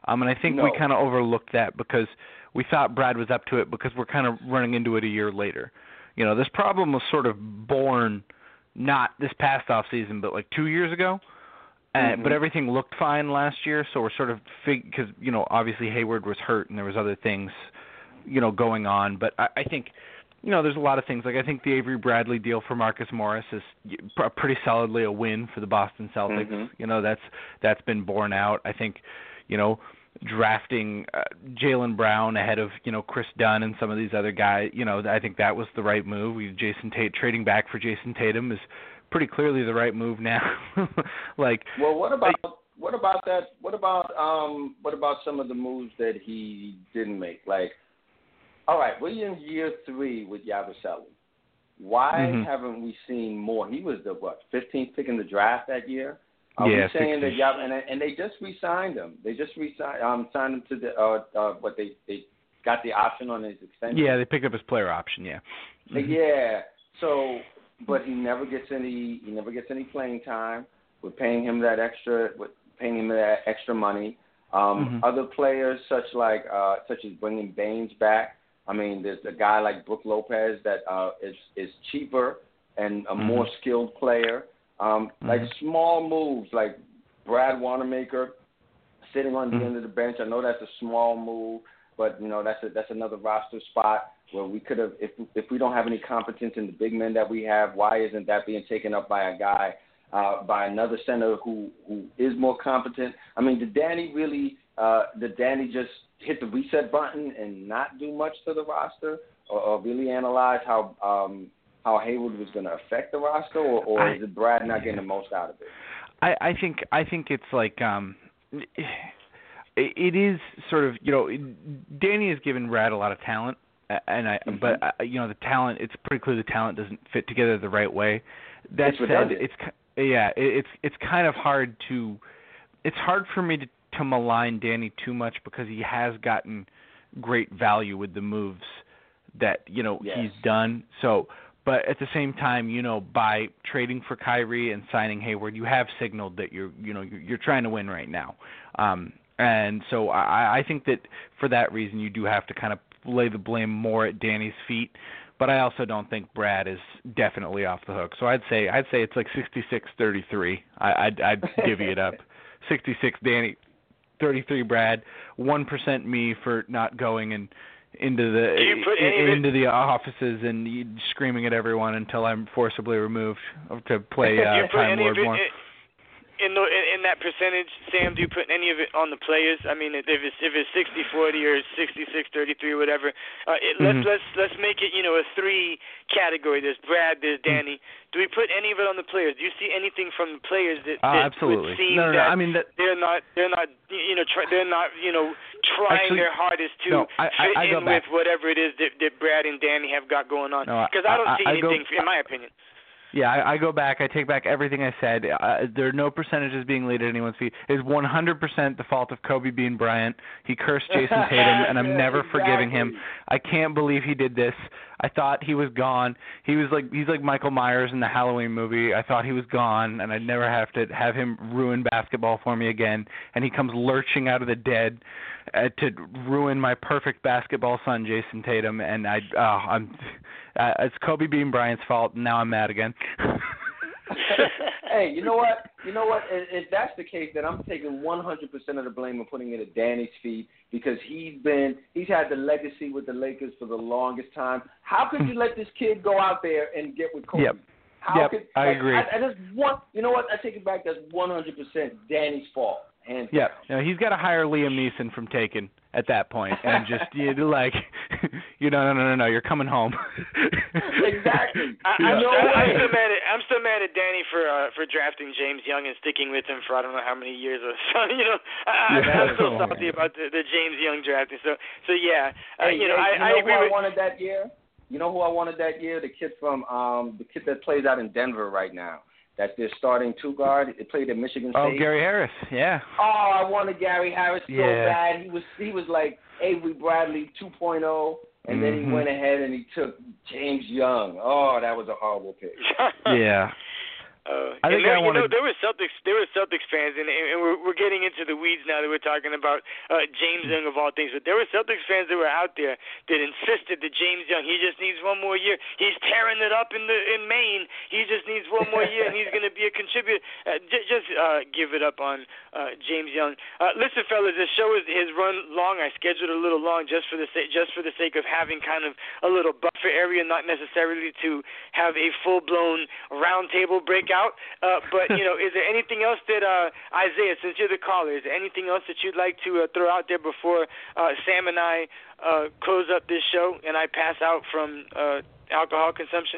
Um, and I think No. we kind of overlooked that because we thought Brad was up to it because we're kind of running into it a year later. You know, this problem was sort of born not this past off season, but like two years ago. Uh, Mm-hmm. But everything looked fine last year, so we're sort of fig- because you know obviously Hayward was hurt and there was other things, you know, going on. But I, I think, you know, there's a lot of things. Like I think the Avery Bradley deal for Marcus Morris is pr- pretty solidly a win for the Boston Celtics. Mm-hmm. You know, that's that's been borne out. I think, you know, drafting uh, Jaylen Brown ahead of you know Chris Dunn and some of these other guys. You know, I think that was the right move. We, Jason Tate trading back for Jason Tatum is pretty clearly the right move now. like, well, what about like, what about that? What about um? What about some of the moves that he didn't make? Like, all right, we're in year three with Yabusele. Why mm-hmm. haven't we seen more? He was the what fifteenth pick in the draft that year. Are yeah, we saying sixty. that Yab and and they just re-signed him? They just re-signed um signed him to the uh, uh what they they got the option on his extension. Yeah, they picked up his player option. Yeah. Mm-hmm. Yeah. So. But he never gets any. He never gets any playing time. We're paying him that extra. We're paying him that extra money. Um, mm-hmm. Other players, such like uh, such as bringing Baines back. I mean, there's a guy like Brook Lopez that uh, is is cheaper and a mm-hmm. more skilled player. Um, mm-hmm. Like small moves, like Brad Wanamaker sitting on the mm-hmm. end of the bench. I know that's a small move, but you know that's a, that's another roster spot. Where we could have, if if we don't have any competence in the big men that we have, why isn't that being taken up by a guy, uh, by another center who, who is more competent? I mean, did Danny really, uh, did Danny just hit the reset button and not do much to the roster, or, or really analyze how um, how Hayward was going to affect the roster, or, or I, is it Brad not getting the most out of it? I, I think I think it's like um, it, it is sort of you know Danny has given Brad a lot of talent. And I, mm-hmm. but uh, you know, the talent. It's pretty clear the talent doesn't fit together the right way. That it's said, redundant. it's yeah, it, it's it's kind of hard to. It's hard for me to, to malign Danny too much because he has gotten great value with the moves that you know yes. he's done. So, but at the same time, you know, by trading for Kyrie and signing Hayward, you have signaled that you're you know you're, you're trying to win right now. Um, and so I, I think that for that reason, you do have to kind of lay the blame more at Danny's feet, but I also don't think Brad is definitely off the hook. So I'd say I'd say it's like sixty-six thirty-three. I, I'd I'd divvy it up. sixty-six Danny, thirty-three Brad, one percent me for not going and into the in, into the offices and screaming at everyone until I'm forcibly removed to play uh, Time Lord more. In, the, in that percentage, Sam, do you put any of it on the players? I mean, if it's if it's sixty forty or sixty-six thirty-three or whatever, uh, it, let's mm-hmm. let's let's make it you know a three category. There's Brad, there's Danny. Do we put any of it on the players? Do you see anything from the players that, uh, that absolutely. would seem no, no, that no, I mean that they're not they're not you know try, they're not you know trying actually, their hardest to no, I, fit I, I in with whatever it is that, that Brad and Danny have got going on? Because no, I, I don't I, see I anything, go, in my opinion. Yeah, I, I go back. I take back everything I said. Uh, there are no percentages being laid at anyone's feet. It is one hundred percent the fault of Kobe Bean Bryant. He cursed Jason Tatum, and I'm yeah, never exactly. forgiving him. I can't believe he did this. I thought he was gone. He was like he's like Michael Myers in the Halloween movie. I thought he was gone, and I'd never have to have him ruin basketball for me again. And he comes lurching out of the dead uh, to ruin my perfect basketball son, Jason Tatum. And I, uh, I'm. Uh, it's Kobe Bean Bryant's fault, and now I'm mad again. Hey, you know what? You know what? If, if that's the case, then I'm taking one hundred percent of the blame and putting it at Danny's feet because he's been he's had the legacy with the Lakers for the longest time. How could you let this kid go out there and get with Kobe? Yep. How yep. could, I like, agree. I, I just want, you know what? I take it back. That's one hundred percent Danny's fault. Hands yeah, down. you know, he's got to hire Liam Neeson from Taken at that point, and just you know, like, you know, no, no, no, no, you're coming home. Exactly. I, Yeah. I'm, still, I'm still mad at I'm still mad at Danny for uh, for drafting James Young and sticking with him for I don't know how many years or so. You know, I, Yeah. I'm still salty about the, the James Young drafting. So so yeah, uh, Hey, you know, hey, I, you know I agree who I with. wanted that year? You know who I wanted that year? The kid from um the kid that plays out in Denver right now. That's their starting two guard. It played at Michigan State. Oh, Gary Harris, yeah. Oh, I wanted Gary Harris so Yeah. bad. He was he was like Avery Bradley two point oh, and then Mhm. he went ahead and he took James Young. Oh, that was a horrible pick. Yeah. Uh, I and think there, I you wanted... know, there were Celtics, there were Celtics fans, and, and we're, we're getting into the weeds now that we're talking about uh, James Young of all things. But there were Celtics fans that were out there that insisted that James Young, he just needs one more year. He's tearing it up in the in Maine. He just needs one more year, and he's going to be a contributor. Uh, j- just uh, give it up on uh, James Young. Uh, listen, fellas, this show is, has run long. I scheduled it a little long just for the sa- just for the sake of having kind of a little buffer area, not necessarily to have a full blown roundtable breakout. Uh, But, you know, is there anything else that, uh, Isaiah, since you're the caller, is there anything else that you'd like to uh, throw out there before uh, Sam and I uh, close up this show and I pass out from uh, alcohol consumption?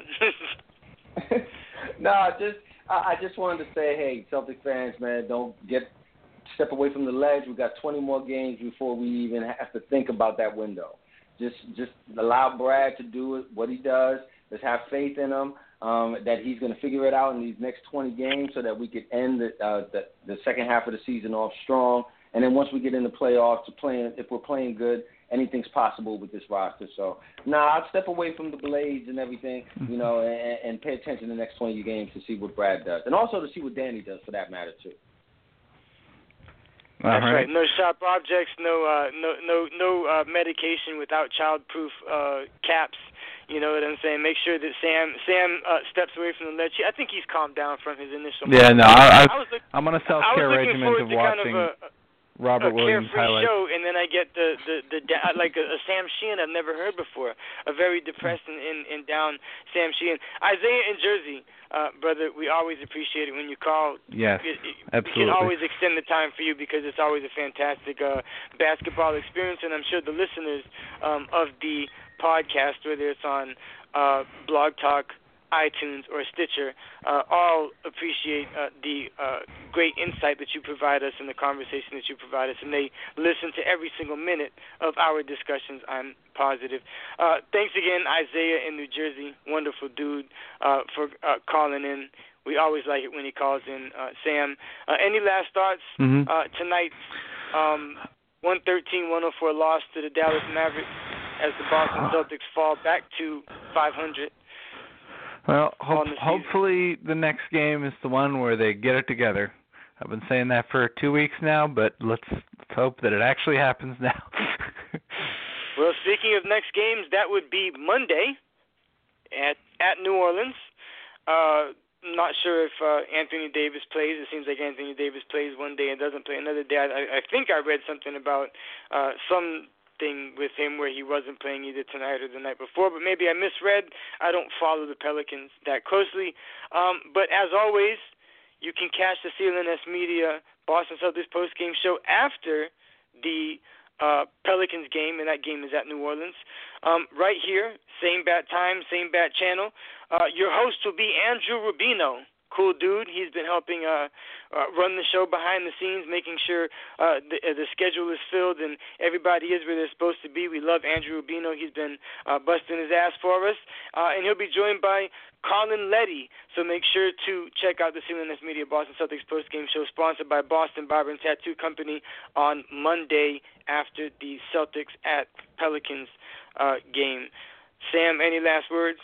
no, just I, I just wanted to say, hey, Celtic fans, man, don't get step away from the ledge. We've got twenty more games before we even have to think about that window. Just, just allow Brad to do it, what he does. Let's have faith in him. Um, that he's going to figure it out in these next twenty games so that we could end the, uh, the the second half of the season off strong. And then once we get in the playoffs, to playing, if we're playing good, anything's possible with this roster. So, nah, I'll step away from the blades and everything, you know, and, and pay attention to the next twenty games to see what Brad does. And also to see what Danny does, for that matter, too. That's right. right. No sharp objects, no uh, no no no uh, medication without childproof uh, caps. You know what I'm saying? Make sure that Sam Sam uh, steps away from the ledge. I think he's calmed down from his initial. Yeah, no, I, I, I was look, I'm on a self-care regimen of watching kind of a, Robert a Williams carefree highlights. show, and then I get the the, the like a, a Sam Sheehan I've never heard before, a very depressed and, and, and down Sam Sheehan. Isaiah in Jersey, uh, brother, we always appreciate it when you call. Yes, it, it, absolutely. We can always extend the time for you because it's always a fantastic uh, basketball experience, and I'm sure the listeners um, of the podcast, whether it's on uh, Blog Talk, iTunes, or Stitcher, uh, all appreciate uh, the uh, great insight that you provide us and the conversation that you provide us, and they listen to every single minute of our discussions, I'm positive. Uh, thanks again, Isaiah in New Jersey, wonderful dude, uh, for uh, calling in. We always like it when he calls in. Uh, Sam, uh, any last thoughts? Mm-hmm. uh, tonight's um, one thirteen one oh four loss to the Dallas Mavericks as the Boston Celtics fall back to five hundred. Well, hope, the hopefully the next game is the one where they get it together. I've been saying that for two weeks now, but let's, let's hope that it actually happens now. Well, speaking of next games, that would be Monday at at New Orleans. Uh, I'm not sure if uh, Anthony Davis plays. It seems like Anthony Davis plays one day and doesn't play another day. I, I think I read something about uh, some thing with him where he wasn't playing either tonight or the night before, but maybe I misread. I don't follow the Pelicans that closely. Um, but as always, you can catch the C L N S Media Boston Celtics post-game show after the uh, Pelicans game, and that game is at New Orleans. Um, right here, same bat time, same bat channel. Uh, your host will be Andrew Rubino. Cool dude. He's been helping uh, uh, run the show behind the scenes, making sure uh, the, uh, the schedule is filled and everybody is where they're supposed to be. We love Andrew Rubino. He's been uh, busting his ass for us. Uh, and he'll be joined by Colin Letty. So make sure to check out the C L N S Media Boston Celtics postgame show sponsored by Boston Barber and Tattoo Company on Monday after the Celtics at Pelicans uh, game. Sam, any last words?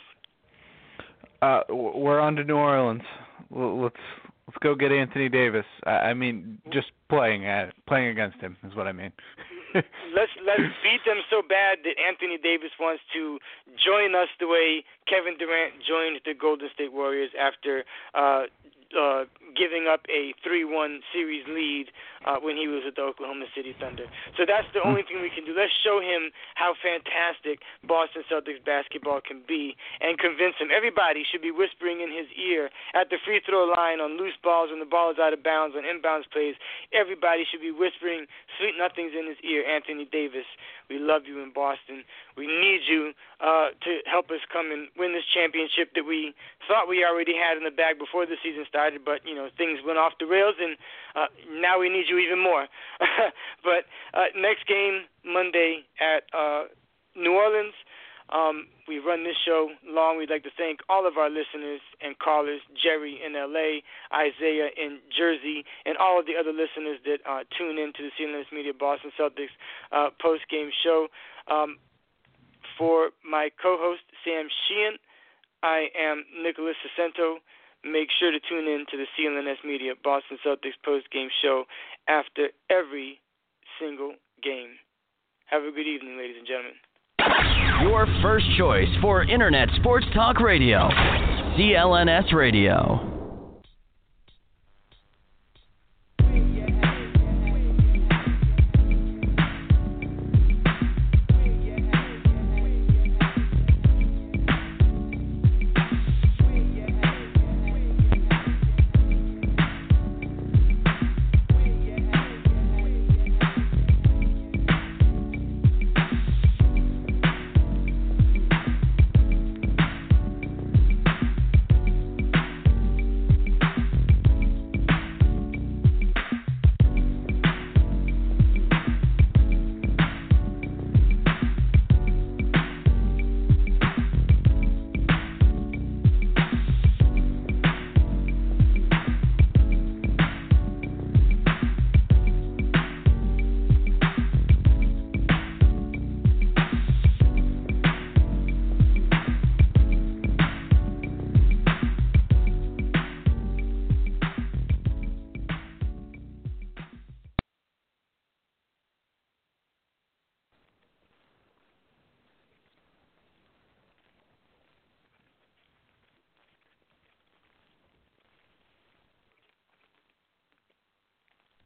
Uh, we're on to New Orleans. Let's let's go get Anthony Davis. I mean, just playing at playing against him is what I mean. let's let's beat them so bad that Anthony Davis wants to join us the way Kevin Durant joined the Golden State Warriors after uh, uh, giving up a three one series lead uh, when he was with the Oklahoma City Thunder. So that's the only thing we can do. Let's show him how fantastic Boston Celtics basketball can be and convince him. Everybody should be whispering in his ear at the free throw line, on loose balls when the ball is out of bounds, on inbounds plays. Everybody should be whispering sweet nothings in his ear. Anthony Davis, we love you in Boston. We need you uh, to help us come and win this championship that we thought we already had in the bag before the season started, but, you know, things went off the rails, and uh, now we need you even more. But uh, next game, Monday at uh, New Orleans. Um, we run this show long. We'd like to thank all of our listeners and callers, Jerry in L A, Isaiah in Jersey, and all of the other listeners that uh, tune in to the C L N S Media Boston Celtics uh, post-game show. Um, for my co-host, Sam Sheehan, I am Nicholas Sacento. make sure to tune in to the C L N S Media Boston Celtics post-game show after every single game. Have a good evening, ladies and gentlemen. Your first choice for Internet Sports Talk Radio, C L N S Radio.